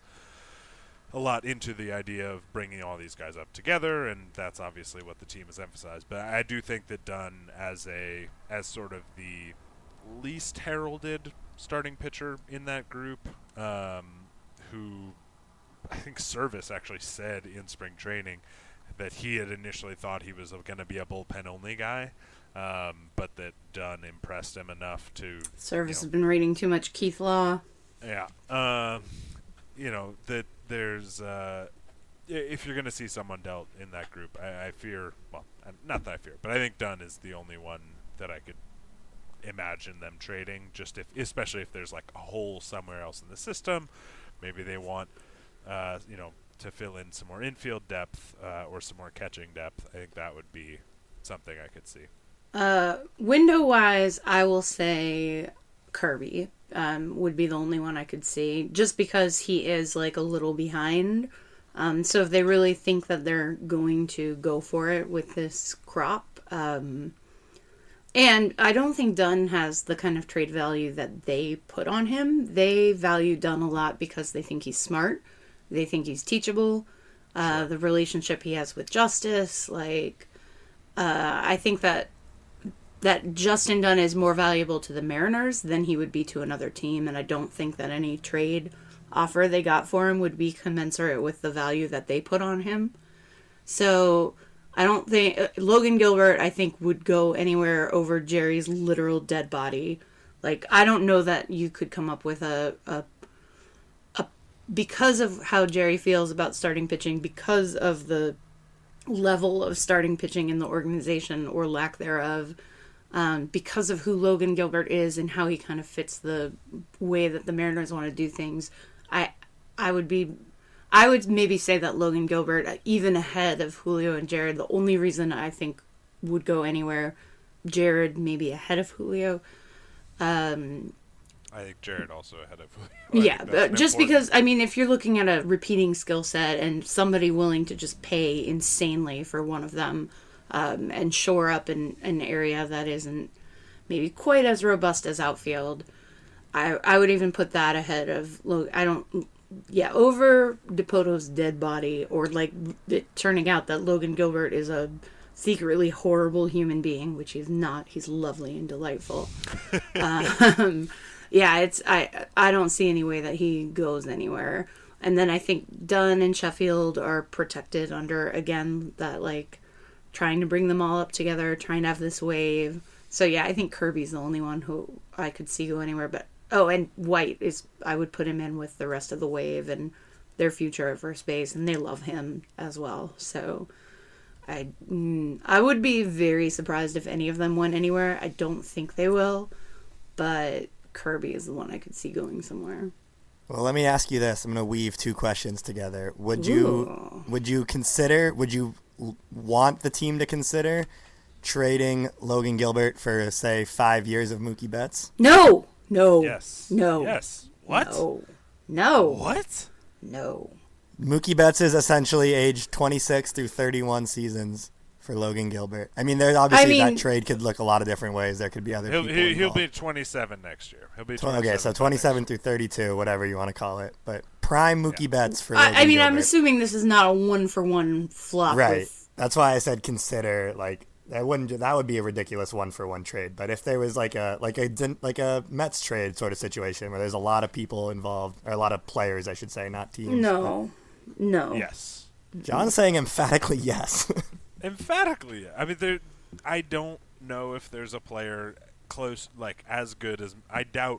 a lot into the idea of bringing all these guys up together, and that's obviously what the team has emphasized. But I do think that Dunn, as a as sort of the least heralded starting pitcher in that group, um, who I think Service actually said in spring training that he had initially thought he was going to be a bullpen only guy, um, but that Dunn impressed him enough to. Service you has been reading too much Keith Law. know, Yeah. Um, you know, that there's. Uh, i- if you're going to see someone dealt in that group, I, I fear. Well, and not that I fear, but I think Dunn is the only one that I could imagine them trading. Just if, especially if there's like a hole somewhere else in the system, maybe they want, uh, you know, to fill in some more infield depth uh, or some more catching depth. I think that would be something I could see. Uh, window-wise, I will say Kirby um, would be the only one I could see, just because he is like a little behind. Um, so if they really think that they're going to go for it with this crop, um, and I don't think Dunn has the kind of trade value that they put on him. They value Dunn a lot because they think he's smart. They think he's teachable. Uh, Sure. The relationship he has with Justice, like, uh, I think that that Justin Dunn is more valuable to the Mariners than he would be to another team, and I don't think that any trade offer they got for him would be commensurate with the value that they put on him. So I don't think uh, Logan Gilbert, I think, would go anywhere over Jerry's literal dead body. Like, I don't know that you could come up with a, a, a because of how Jerry feels about starting pitching, because of the level of starting pitching in the organization or lack thereof, um, because of who Logan Gilbert is and how he kind of fits the way that the Mariners want to do things. I, I would be, I would maybe say that Logan Gilbert, uh, even ahead of Julio and Jared, the only reason I think would go anywhere, Jared maybe ahead of Julio. Um, I think Jared also ahead of Julio. I yeah, think but that's an just important- because, I mean, if you're looking at a repeating skill set and somebody willing to just pay insanely for one of them um, and shore up in an area that isn't maybe quite as robust as outfield, I I would even put that ahead of, Lo- I don't, yeah, over DePoto's dead body, or like it turning out that Logan Gilbert is a secretly horrible human being, which he's not. He's lovely and delightful. um, yeah, it's I I don't see any way that he goes anywhere. And then I think Dunn and Sheffield are protected under, again, that like trying to bring them all up together, trying to have this wave. So yeah, I think Kirby's the only one who I could see go anywhere. But oh, and White is, I would put him in with the rest of the wave and their future at first base, and they love him as well. So I mm, I would be very surprised if any of them went anywhere. I don't think they will, but Kirby is the one I could see going somewhere. Well, let me ask you this. I'm going to weave two questions together. Would you Ooh. would you consider, would you l- want the team to consider trading Logan Gilbert for, say, five years of Mookie Betts? No, no, Yes. no, Yes. What? no, no, What? no. Mookie Betts is essentially aged twenty-six through thirty-one seasons for Logan Gilbert. I mean, there obviously I mean- that trade could look a lot of different ways. There could be other He'll, people he, he'll involved. be twenty-seven next year. He'll be Tw- twenty-seven. Okay, so next twenty-seven year. through thirty-two, whatever you want to call it. But prime Mookie Betts for Logan I, I mean, I'm Gilbert. assuming this is not a one for one flop. Right. With, That's why I said consider. Like that wouldn't that would be a ridiculous one for one trade. But if there was like a like a din- like a Mets trade sort of situation where there's a lot of people involved, or a lot of players, I should say, not teams. no, no. Yes. John's saying emphatically yes. Emphatically. I mean, there. I don't know if there's a player close, like as good as. I doubt.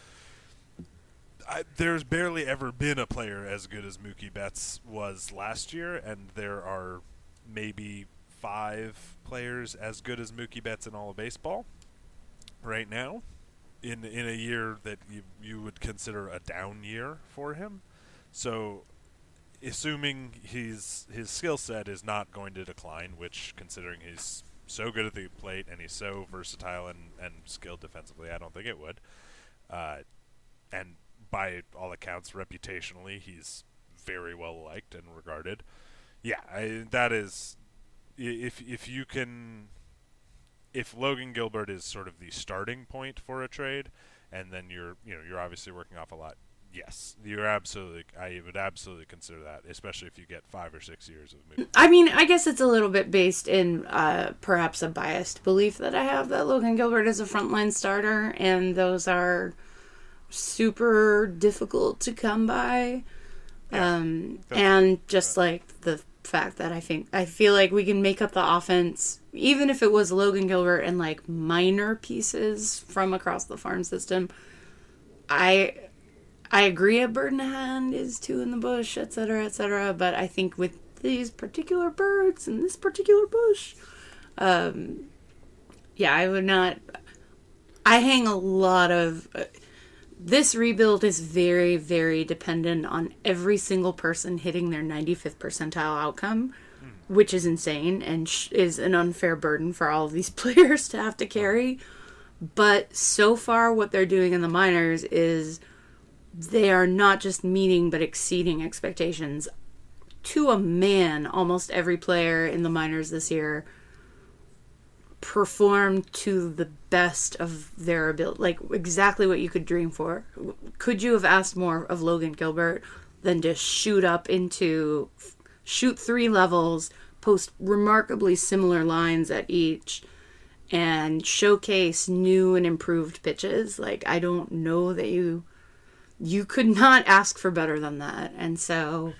I, there's barely ever been a player as good as Mookie Betts was last year, and there are maybe five players as good as Mookie Betts in all of baseball right now. In in a year that you you would consider a down year for him, so. Assuming he's his skill set is not going to decline, which, considering he's so good at the plate and he's so versatile and, and skilled defensively, I don't think it would. Uh, and by all accounts, reputationally, he's very well liked and regarded. Yeah, I, that is, i- if if you can, if Logan Gilbert is sort of the starting point for a trade, and then you're you know you're obviously working off a lot. Yes, you're absolutely. I would absolutely consider that, especially if you get five or six years of movie. I mean, I guess it's a little bit based in uh, perhaps a biased belief that I have that Logan Gilbert is a frontline starter, and those are super difficult to come by. Yeah, Um, that's- and just like the fact that I think I feel like we can make up the offense, even if it was Logan Gilbert and like minor pieces from across the farm system. I I agree a bird in the hand is two in the bush, et cetera, et cetera. But I think with these particular birds and this particular bush, um, yeah, I would not. I hang a lot of. Uh, this rebuild is very, very dependent on every single person hitting their ninety-fifth percentile outcome, mm. which is insane and sh- is an unfair burden for all of these players to have to carry. But so far, what they're doing in the minors is they are not just meeting but exceeding expectations. To a man, almost every player in the minors this year performed to the best of their ability, like exactly what you could dream for. Could you have asked more of Logan Gilbert than to shoot up into, shoot three levels, post remarkably similar lines at each, and showcase new and improved pitches? Like, I don't know that you, you could not ask for better than that. And so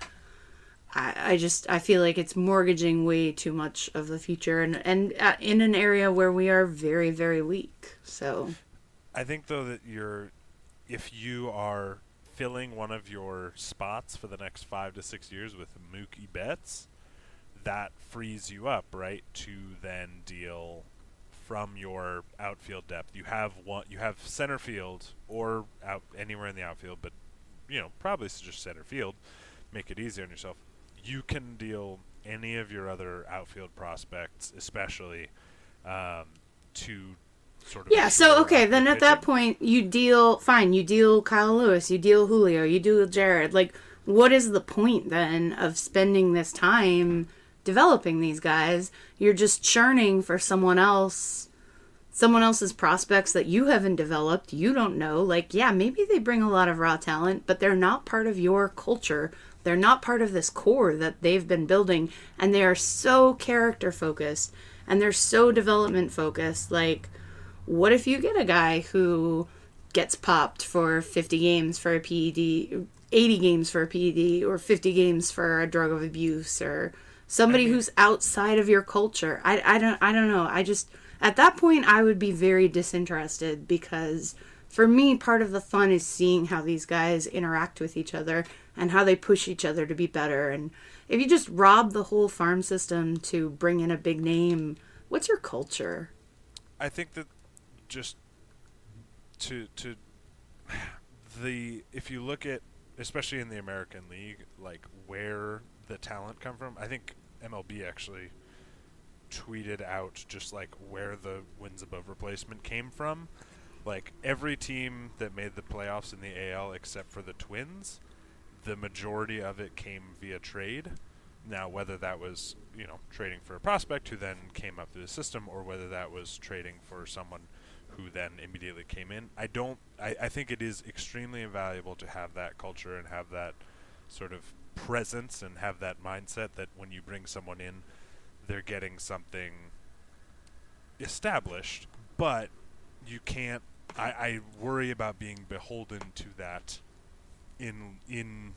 I, I just, I feel like it's mortgaging way too much of the future and, and uh, in an area where we are very, very weak. So I think, though, that you're, if you are filling one of your spots for the next five to six years with Mookie Betts, that frees you up, right, to then deal from your outfield depth. You have one, you have center field or out anywhere in the outfield, but, you know, probably just center field. Make it easier on yourself. You can deal any of your other outfield prospects, especially, um, to sort of... Yeah, so, okay, then at pitching. that point, you deal, fine, you deal Kyle Lewis, you deal Julio, you deal Jared. Like, what is the point, then, of spending this time developing these guys? You're just churning for someone else, someone else's prospects that you haven't developed, you don't know. Like, yeah, maybe they bring a lot of raw talent, but they're not part of your culture. They're not part of this core that they've been building, and they are so character focused and they're so development focused. Like, what if you get a guy who gets popped for fifty games for a P E D, eighty games for a P E D, or fifty games for a drug of abuse, or somebody I mean, who's outside of your culture? I, I don't I don't know. I just, at that point, I would be very disinterested, because for me, part of the fun is seeing how these guys interact with each other and how they push each other to be better. And if you just rob the whole farm system to bring in a big name, what's your culture? I think that just to to the if you look at, especially in the American League, like where the talent come from, I think M L B actually tweeted out just like where the wins above replacement came from. Like, every team that made the playoffs in the A L except for the Twins, the majority of it came via trade. Now, whether that was, you know, trading for a prospect who then came up through the system, or whether that was trading for someone who then immediately came in, I don't, I, I think it is extremely invaluable to have that culture and have that sort of presence and have that mindset that when you bring someone in, they're getting something established, but you can't, I, I worry about being beholden to that in in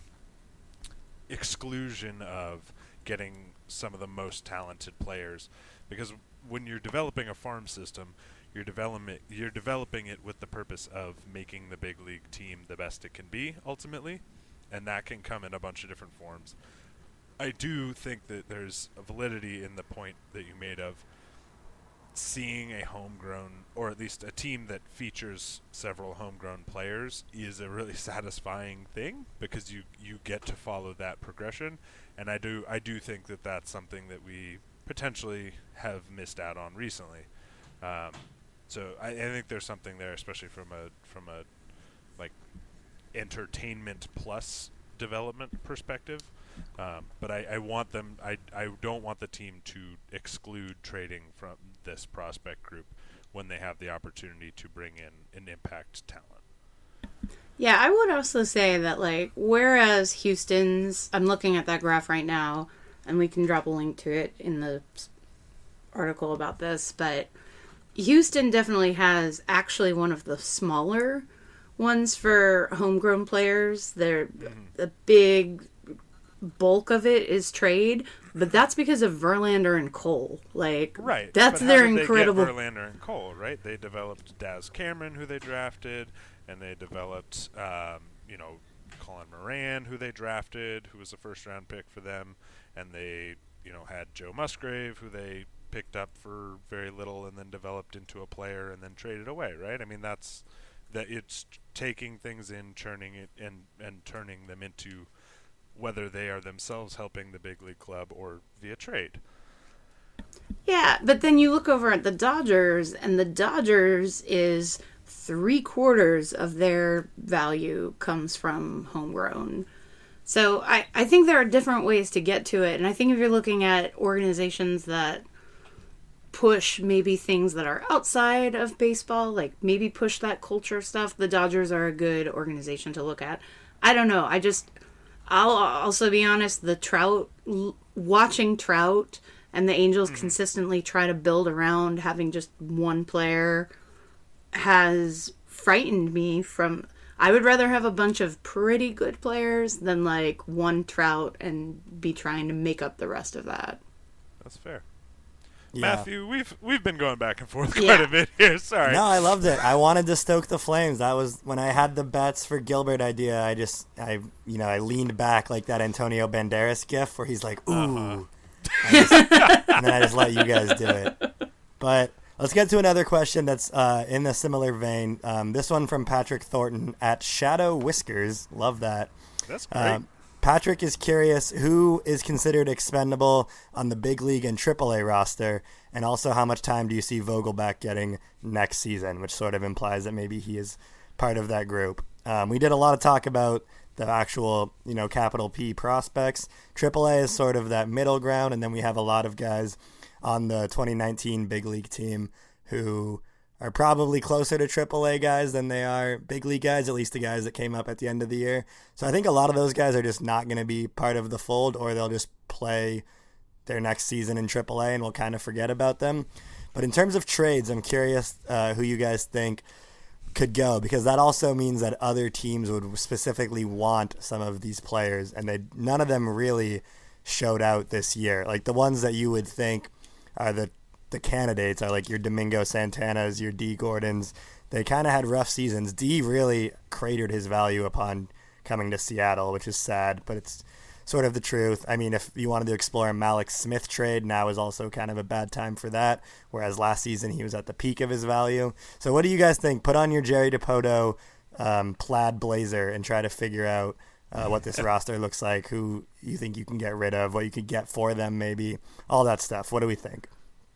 exclusion of getting some of the most talented players, because when you're developing a farm system, you're developing you're developing it with the purpose of making the big league team the best it can be ultimately, and that can come in a bunch of different forms. I do think that there's a validity in the point that you made of seeing a homegrown, or at least a team that features several homegrown players, is a really satisfying thing, because you, you get to follow that progression. And I do I do think that that's something that we potentially have missed out on recently. Um, so I, I think there's something there, especially from a from a like entertainment plus development perspective. Um, but I, I want them. I, I don't want the team to exclude trading from this prospect group when they have the opportunity to bring in an impact talent. Yeah, I would also say that, like, whereas Houston's, I'm looking at that graph right now, and we can drop a link to it in the article about this, but Houston definitely has actually one of the smaller ones for homegrown players. They're mm-hmm. a big bulk of it is trade, but that's because of Verlander and Cole. Like, Right. that's but their how did incredible. They get Verlander and Cole, right? They developed Daz Cameron, who they drafted, and they developed, um, you know, Colin Moran, who they drafted, who was a first-round pick for them, and they, you know, had Joe Musgrave, who they picked up for very little and then developed into a player and then traded away, right? I mean, that's that. It's taking things in, churning it, and and turning them into whether they are themselves helping the big league club or via trade. Yeah, but then you look over at the Dodgers, and the Dodgers is three quarters of their value comes from homegrown. So I, I think there are different ways to get to it. And I think if you're looking at organizations that push maybe things that are outside of baseball, like maybe push that culture stuff, the Dodgers are a good organization to look at. I don't know. I just, I'll also be honest, the Trout, watching Trout and the Angels mm-hmm. consistently try to build around having just one player has frightened me from... I would rather have a bunch of pretty good players than like one Trout and be trying to make up the rest of that. That's fair. Yeah. Matthew, we've we've been going back and forth Yeah. quite a bit here. Sorry. No, I loved it. I wanted to stoke the flames. That was when I had the bets for Gilbert idea. I just, I, you know, I leaned back like that Antonio Banderas gif where he's like, "Ooh," Uh-huh. I just, and then I just let you guys do it. But let's get to another question that's uh, in a similar vein. Um, this one from Patrick Thornton at Shadow Whiskers. Love that. That's great. Um, Patrick is curious who is considered expendable on the big league and triple A roster, and also how much time do you see Vogelback getting next season, which sort of implies that maybe he is part of that group. Um, we did a lot of talk about the actual, you know, capital P prospects. triple A is sort of that middle ground, and then we have a lot of guys on the twenty nineteen big league team who are probably closer to triple A guys than they are big league guys, at least the guys that came up at the end of the year. So I think a lot of those guys are just not going to be part of the fold, or they'll just play their next season in triple A and we'll kind of forget about them. But in terms of trades, I'm curious uh, who you guys think could go, because that also means that other teams would specifically want some of these players, and they none of them really showed out this year. Like the ones that you would think are the the candidates are like your Domingo Santanas, your D Gordons. They kind of had rough seasons. D really cratered his value upon coming to Seattle, which is sad, but it's sort of the truth. I mean, if you wanted to explore a Malik Smith trade, now is also kind of a bad time for that, whereas last season he was at the peak of his value. So what do you guys think? Put on your Jerry DiPoto um, plaid blazer and try to figure out uh, what this roster looks like, who you think you can get rid of, what you could get for them maybe, all that stuff. What do we think?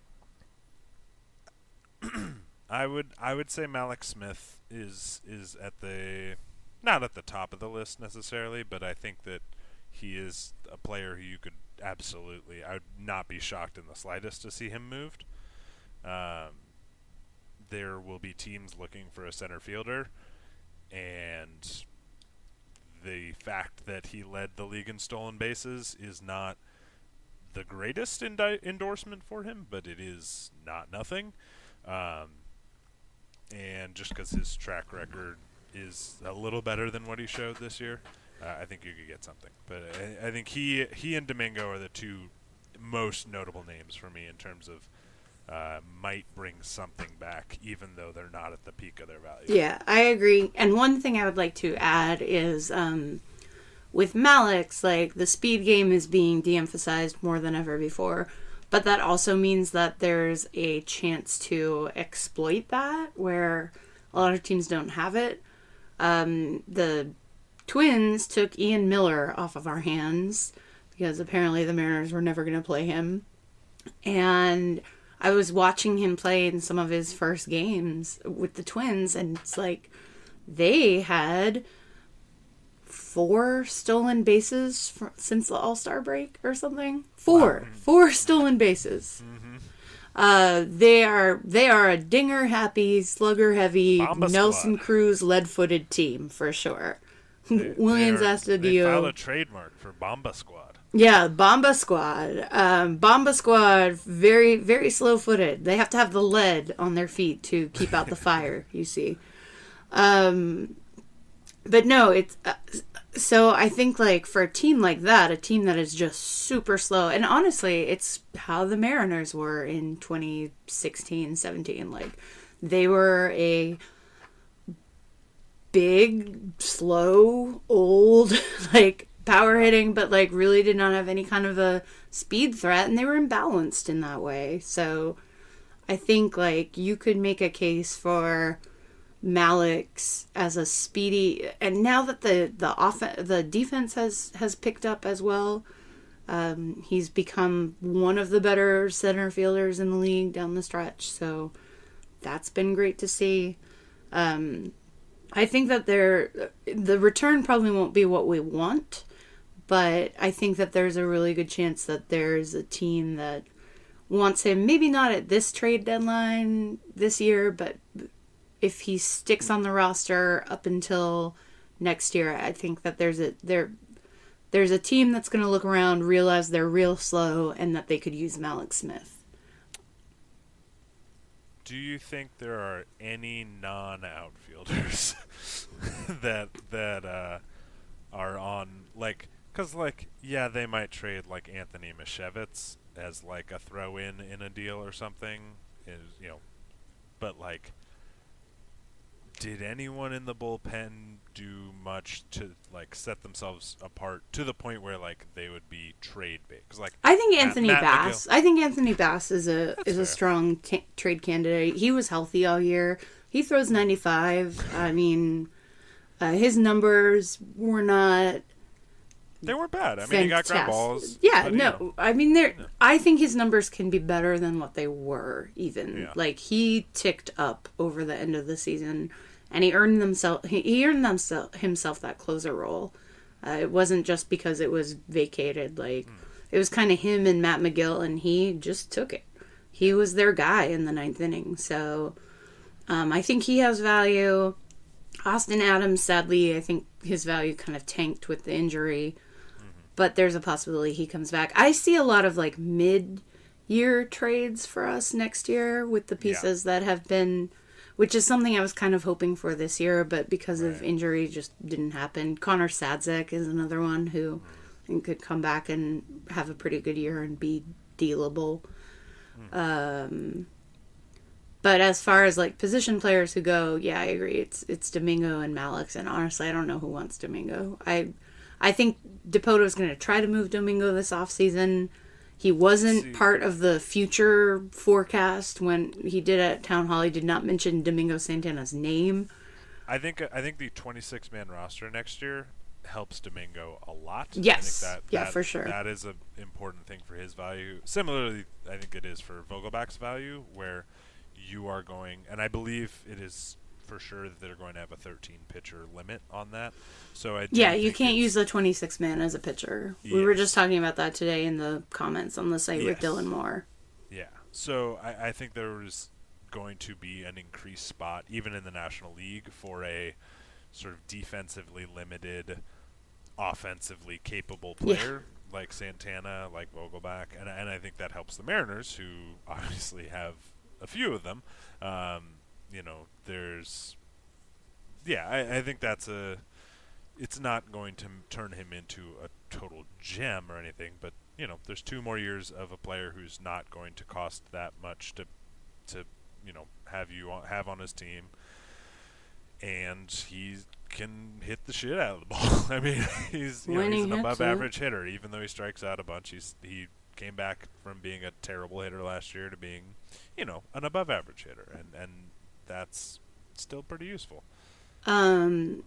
I would I would say Malik Smith is is at the not at the top of the list necessarily, but I think that he is a player who you could absolutely, I would not be shocked in the slightest to see him moved. Um, there will be teams looking for a center fielder, and the fact that he led the league in stolen bases is not the greatest indi- endorsement for him, but it is not nothing. Um, and just because his track record is a little better than what he showed this year, uh, I think you could get something. But I, I think he he and Domingo are the two most notable names for me in terms of uh, might bring something back, even though they're not at the peak of their value. Yeah, I agree. And one thing I would like to add is um, with Malik's, like, the speed game is being de-emphasized more than ever before. But that also means that there's a chance to exploit that, where a lot of teams don't have it. Um, the Twins took Ian Miller off of our hands because apparently the Mariners were never going to play him. And I was watching him play in some of his first games with the Twins, and it's like they had four stolen bases for, since the All-Star break or something. Four. Wow. Four stolen bases. Mm-hmm. Uh, they are they are a dinger happy, slugger heavy, Bomba Nelson squad. Cruz lead-footed team for sure. They, Williams they are, Astudillo. They filed a trademark for Bomba Squad. Yeah, Bomba Squad. Um, Bomba Squad, very, very slow-footed. They have to have the lead on their feet to keep out the fire, you see. Um, but no, it's uh, So I think, like, for a team like that, a team that is just super slow, and honestly, it's how the Mariners were in twenty sixteen, seventeen. Like, they were a big, slow, old, like, power hitting, but, like, really did not have any kind of a speed threat, and they were imbalanced in that way. So I think, like, you could make a case for Malik's as a speedy, and now that the the off the defense has has picked up as well, um, he's become one of the better center fielders in the league down the stretch. So that's been great to see. Um, I think that they're, the return probably won't be what we want, but I think that there's a really good chance that there's a team that wants him. Maybe not at this trade deadline this year, but if he sticks on the roster up until next year, I think that there's a there there's a team that's going to look around, realize they're real slow, and that they could use Malik Smith. Do you think there are any non-outfielders that that uh, are on, like, because, like, yeah, they might trade, like, Anthony Mashevitz as, like, a throw-in in a deal or something, is, you know, but, like, did anyone in the bullpen do much to, like, set themselves apart to the point where, like, they would be trade bait? Because, like, I think Matt- Anthony Matt Bass. McGill- I think Anthony Bass is a That's is a fair. strong t- trade candidate. He was healthy all year. He throws ninety-five. I mean, uh, his numbers were not They weren't bad. I mean, he got ground fantastic. balls. Yeah, but, you no. know, I mean, they're. I think his numbers can be better than what they were. Even Yeah. like he ticked up over the end of the season, and he earned himself. He, he earned themself, himself that closer role. Uh, it wasn't just because it was vacated. Like Hmm. it was kind of him and Matt McGill, and he just took it. He was their guy in the ninth inning. So um, I think he has value. Austin Adams, sadly, I think his value kind of tanked with the injury. But there's a possibility he comes back. I see a lot of, like, mid-year trades for us next year with the pieces that have been, which is something I was kind of hoping for this year, but because of Right. injury just didn't happen. Connor Sadzek is another one who I think could come back and have a pretty good year and be dealable. Um, but as far as, like, position players who go, yeah, I agree. It's it's Domingo and Malik, and honestly, I don't know who wants Domingo. I I think Depoto's going to try to move Domingo this offseason. He wasn't See- part of the future forecast when he did at Town Hall. He did not mention Domingo Santana's name. I think I think the twenty-six man roster next year helps Domingo a lot. Yes. I think that, Yeah, that- for sure. That is an important thing for his value. Similarly, I think it is for Vogelback's value, where you are going, and I believe it is for sure that they're going to have a thirteen pitcher limit on that. So I do Yeah, you think can't it's- use the twenty-six man as a pitcher. We were Yes. just talking about that today in the comments on the site with Yes. Dylan Moore. Yeah. So I, I think there was going to be an increased spot, even in the National League, for a sort of defensively limited, offensively capable Yeah. player like Santana, like Vogelback. And, and I think that helps the Mariners, who obviously have a few of them. Um, you know, there's... Yeah, I, I think that's a... It's not going to m- turn him into a total gem or anything, but you know, there's two more years of a player who's not going to cost that much to, to, you know, have you on, have on his team, and he can hit the shit out of the ball. I mean, he's you know, When he's he an hits above it. average hitter, even though he strikes out a bunch. He's he came back from being a terrible hitter last year to being, you know, an above average hitter, and and that's still pretty useful. Um,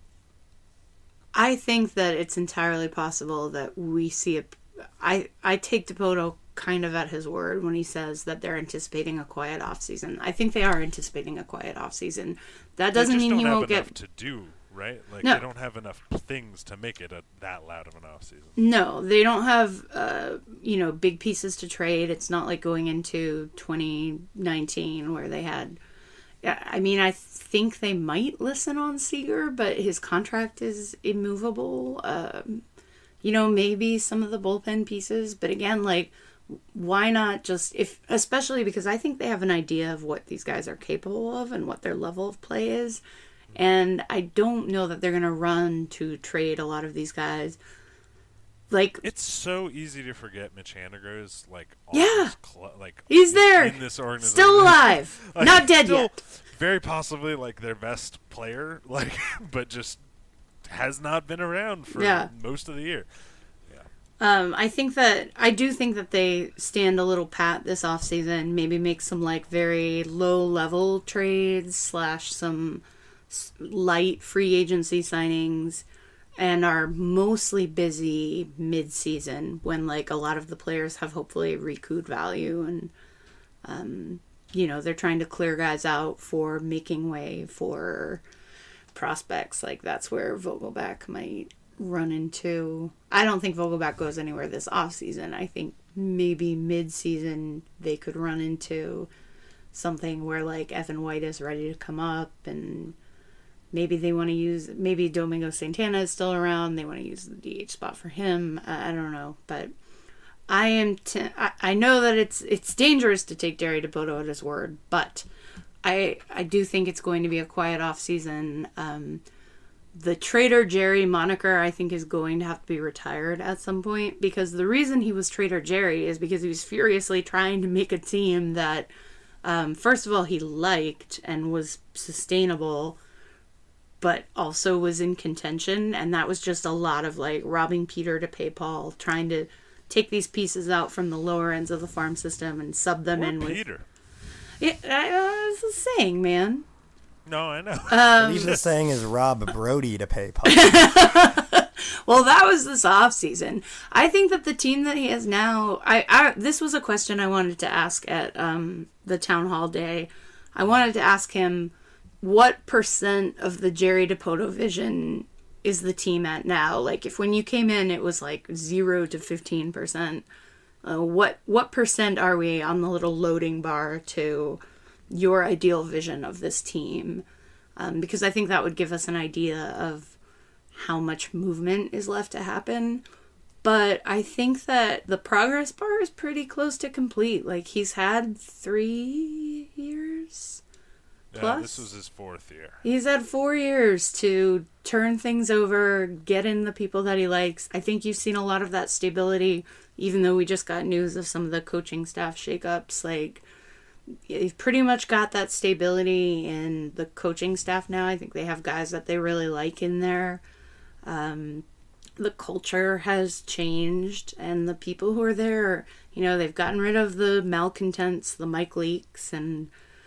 I think that it's entirely possible that we see a. I I take Dipoto kind of at his word when he says that they're anticipating a quiet off season. I think they are anticipating a quiet off season. That doesn't they just mean don't he have won't enough get. to do, right? Like No. they don't have enough things to make it a, that loud of an off season. No, they don't have uh, you know, big pieces to trade. It's not like going into twenty nineteen where they had. I mean, I think they might listen on Seager, but his contract is immovable. Um, you know, maybe some of the bullpen pieces, but again, like, why not just if, especially because I think they have an idea of what these guys are capable of and what their level of play is, And I don't know that they're going to run to trade a lot of these guys. Like, it's so easy to forget Mitch Haniger is like Yeah. cl- like he's there, in this organization, still alive, Like, not dead still yet. Very possibly like their best player, like, but just has not been around for Yeah. most of the year. Um, I think that I do think that they stand a little pat this offseason. Maybe make some like very low level trades slash some s- light free agency signings, and are mostly busy mid season when like a lot of the players have hopefully recouped value, and um, you know, they're trying to clear guys out for making way for prospects. Like that's where Vogelback might run into. I don't think Vogelback goes anywhere this offseason. I think maybe mid-season they could run into something where like Evan White is ready to come up, and maybe they want to use, maybe Domingo Santana is still around, they want to use the D H spot for him. I, I don't know, but I am t- I, I know that it's it's dangerous to take Jerry DiPoto at his word, but I I do think it's going to be a quiet offseason. Um The Trader Jerry moniker, I think, is going to have to be retired at some point, because the reason he was Trader Jerry is because he was furiously trying to make a team that, um, first of all, he liked and was sustainable, but also was in contention. And that was just a lot of like robbing Peter to pay Paul, trying to take these pieces out from the lower ends of the farm system and sub them Poor in with. Peter. Yeah, I, it's a saying, man. No, I know. What he's just saying is rob Brody to pay Paul. Well, that was this off season. I think that the team that he has now, I, I this was a question I wanted to ask at um, the town hall day. I wanted to ask him what percent of the Jerry DiPoto vision is the team at now. Like, if when you came in it was like zero to fifteen percent, uh, what what percent are we on the little loading bar to your ideal vision of this team? Um, because I think that would give us an idea of how much movement is left to happen. But I think that the progress bar is pretty close to complete. Like, he's had three years plus. Yeah, this was his fourth year. He's had four years to turn things over, get in the people that he likes. I think you've seen a lot of that stability, even though we just got news of some of the coaching staff shakeups. Like, you've pretty much got that stability in the coaching staff now. I think they have guys that they really like in there. Um, the culture has changed, and the people who are there, you know, they've gotten rid of the malcontents, the Mike Leaks, and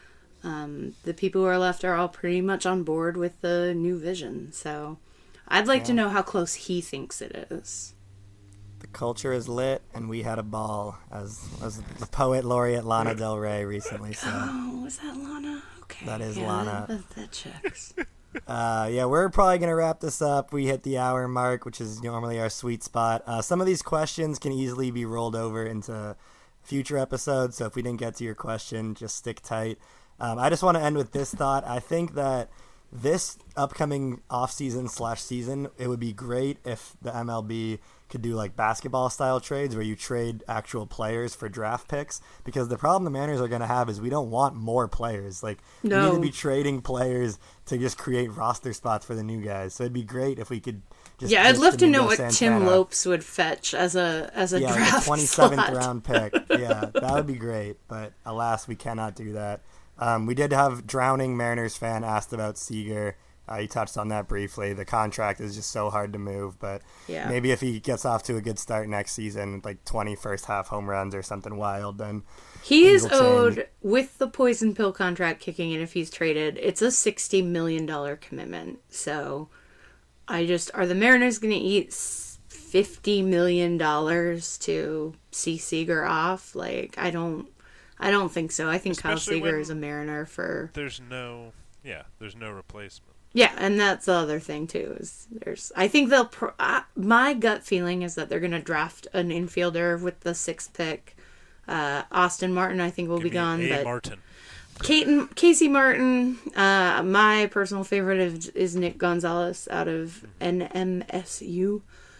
um, the people who are left are all pretty much on board with the new vision. So I'd like Yeah. to know how close he thinks it is. The culture is lit, and we had a ball, as as the poet laureate Lana Del Rey recently said. Oh, was that Lana? Okay. That is yeah, Lana. That, that checks. Uh, yeah, we're probably going to wrap this up. We hit the hour mark, which is normally our sweet spot. Uh, some of these questions can easily be rolled over into future episodes, so if we didn't get to your question, just stick tight. Um, I just want to end with this thought. I think that this upcoming off-season slash season, it would be great if the M L B could do like basketball style trades where you trade actual players for draft picks, because the problem the Mariners are going to have is we don't want more players. Like, we need No. to be trading players to just create roster spots for the new guys. So it'd be great if we could just Yeah, I'd ditch love to Domingo know what Santana. Tim Lopes would fetch as a as a yeah, like draft a twenty-seventh slot. round pick. Yeah, that would be great. But alas, we cannot do that. Um, we did have Drowning Mariners fan asked about Seager. Uh, he touched on that briefly. The contract is just so hard to move, but Yeah. maybe if he gets off to a good start next season, like twenty first half home runs or something wild, then He things is will change. owed, with the poison pill contract kicking in if he's traded, it's a sixty million dollars commitment. So I just, are the Mariners going to eat s- fifty million dollars to see Seager off? Like, I don't, I don't think so. I think Kyle Especially Seager when is a Mariner for... There's no, yeah, there's no replacement. Yeah, and that's the other thing too. Is there's, I think they'll. Pro, uh, my gut feeling is that they're going to draft an infielder with the sixth pick. Uh, Austin Martin, I think, will Give be me gone, A. but Martin. Kate, Casey Martin. Uh, my personal favorite is, is Nick Gonzalez out of N M S U.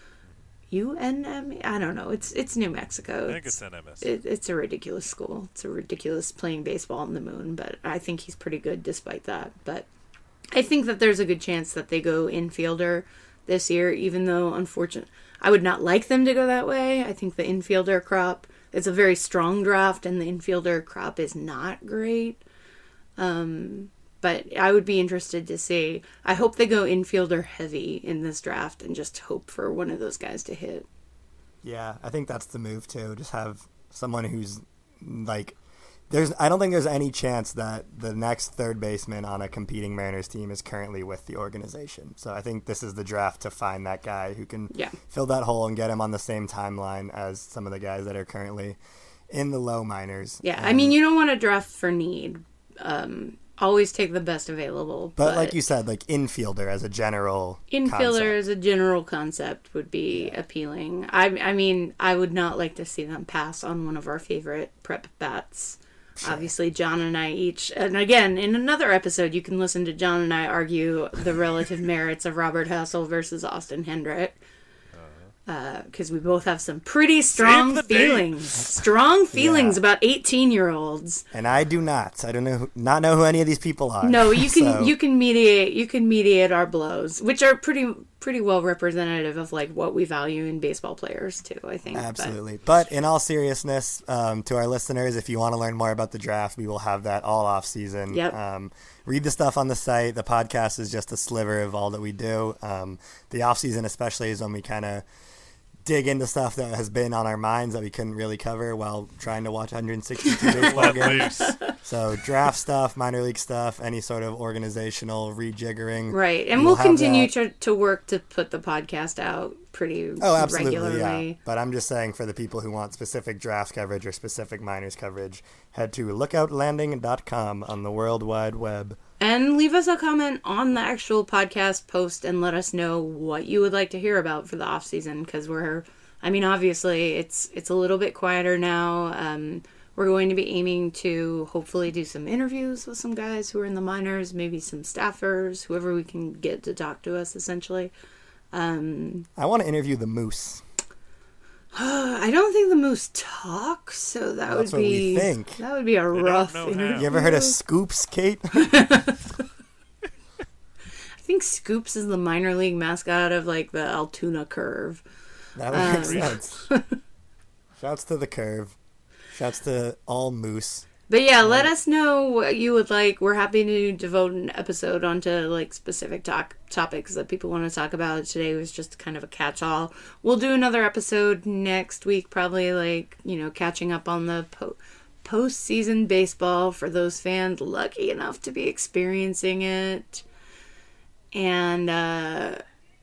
U N M? I don't know. It's it's New Mexico. I think it's N M S. It, it's a ridiculous school. It's a ridiculous playing baseball on the moon, but I think he's pretty good despite that. But I think that there's a good chance that they go infielder this year, even though, unfortunately, I would not like them to go that way. I think the infielder crop, it's a very strong draft, and the infielder crop is not great. Um, but I would be interested to see. I hope they go infielder heavy in this draft and just hope for one of those guys to hit. Yeah, I think that's the move too. Just have someone who's like, there's. I don't think there's any chance that the next third baseman on a competing Mariners team is currently with the organization. So I think this is the draft to find that guy who can Yeah. fill that hole and get him on the same timeline as some of the guys that are currently in the low minors. Yeah, I And- mean, you don't want to draft for need. Um, always take the best available. But, But, like you said, like infielder as a general infielder concept. as a general concept would be appealing. I, I mean, I would not like to see them pass on one of our favorite prep bats. Obviously, John and I each, and again, in another episode, you can listen to John and I argue the relative merits of Robert Hassel versus Austin Hendrick. Because we both have some pretty strong the date. feelings. Strong feelings Yeah. about eighteen-year-olds. And I do not. I don't know, who, not know who any of these people are. No, you can So- you can mediate you can mediate our blows, which are pretty pretty well representative of like what we value in baseball players too. I think. But- Absolutely. But in all seriousness, um, to our listeners, if you want to learn more about the draft, we will have that all off season. Yep. Um, read the stuff on the site. The podcast is just a sliver of all that we do. Um, the off season, especially, is when we kind of dig into stuff that has been on our minds that we couldn't really cover while trying to watch one hundred sixty-two baseball Let games. loose. So draft stuff, minor league stuff, any sort of organizational rejiggering. Right, and We'll we'll have continue that. to, to work to put the podcast out pretty Oh, absolutely, regularly. yeah. But I'm just saying, for the people who want specific draft coverage or specific minors coverage, head to lookout landing dot com on the World Wide Web. And leave us a comment on the actual podcast post and let us know what you would like to hear about for the off season, because we're, I mean, obviously it's it's a little bit quieter now. Um, we're going to be aiming to hopefully do some interviews with some guys who are in the minors, maybe some staffers, whoever we can get to talk to us, essentially. Um, I want to interview the Moose. I don't think the Moose talk, so that That's would what be we think. that would be a don't rough know how. interview. You ever heard of Scoops, Kate? I think Scoops is the minor league mascot of like the Altoona Curve. That would make Um, sense. Shouts to the Curve. Shouts to all Moose. But yeah, let us know what you would like. We're happy to devote an episode onto like specific talk topics that people want to talk about. Today was just kind of a catch-all. We'll do another episode next week, probably like, you know, catching up on the po- postseason baseball for those fans lucky enough to be experiencing it. And uh,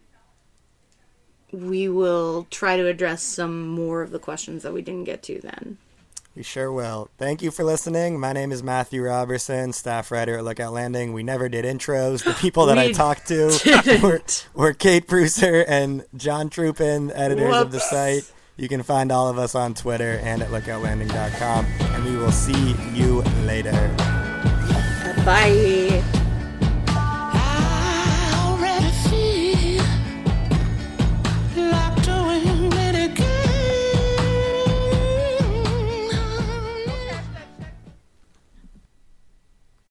we will try to address some more of the questions that we didn't get to then. We sure will. Thank you for listening. My name is Matthew Robertson, staff writer at Lookout Landing. We never did intros. The people that I We talked to were, were Kate Brucer and John Troopin, editors of the Whoops. site. You can find all of us on Twitter and at lookout landing dot com. And we will see you later. Bye.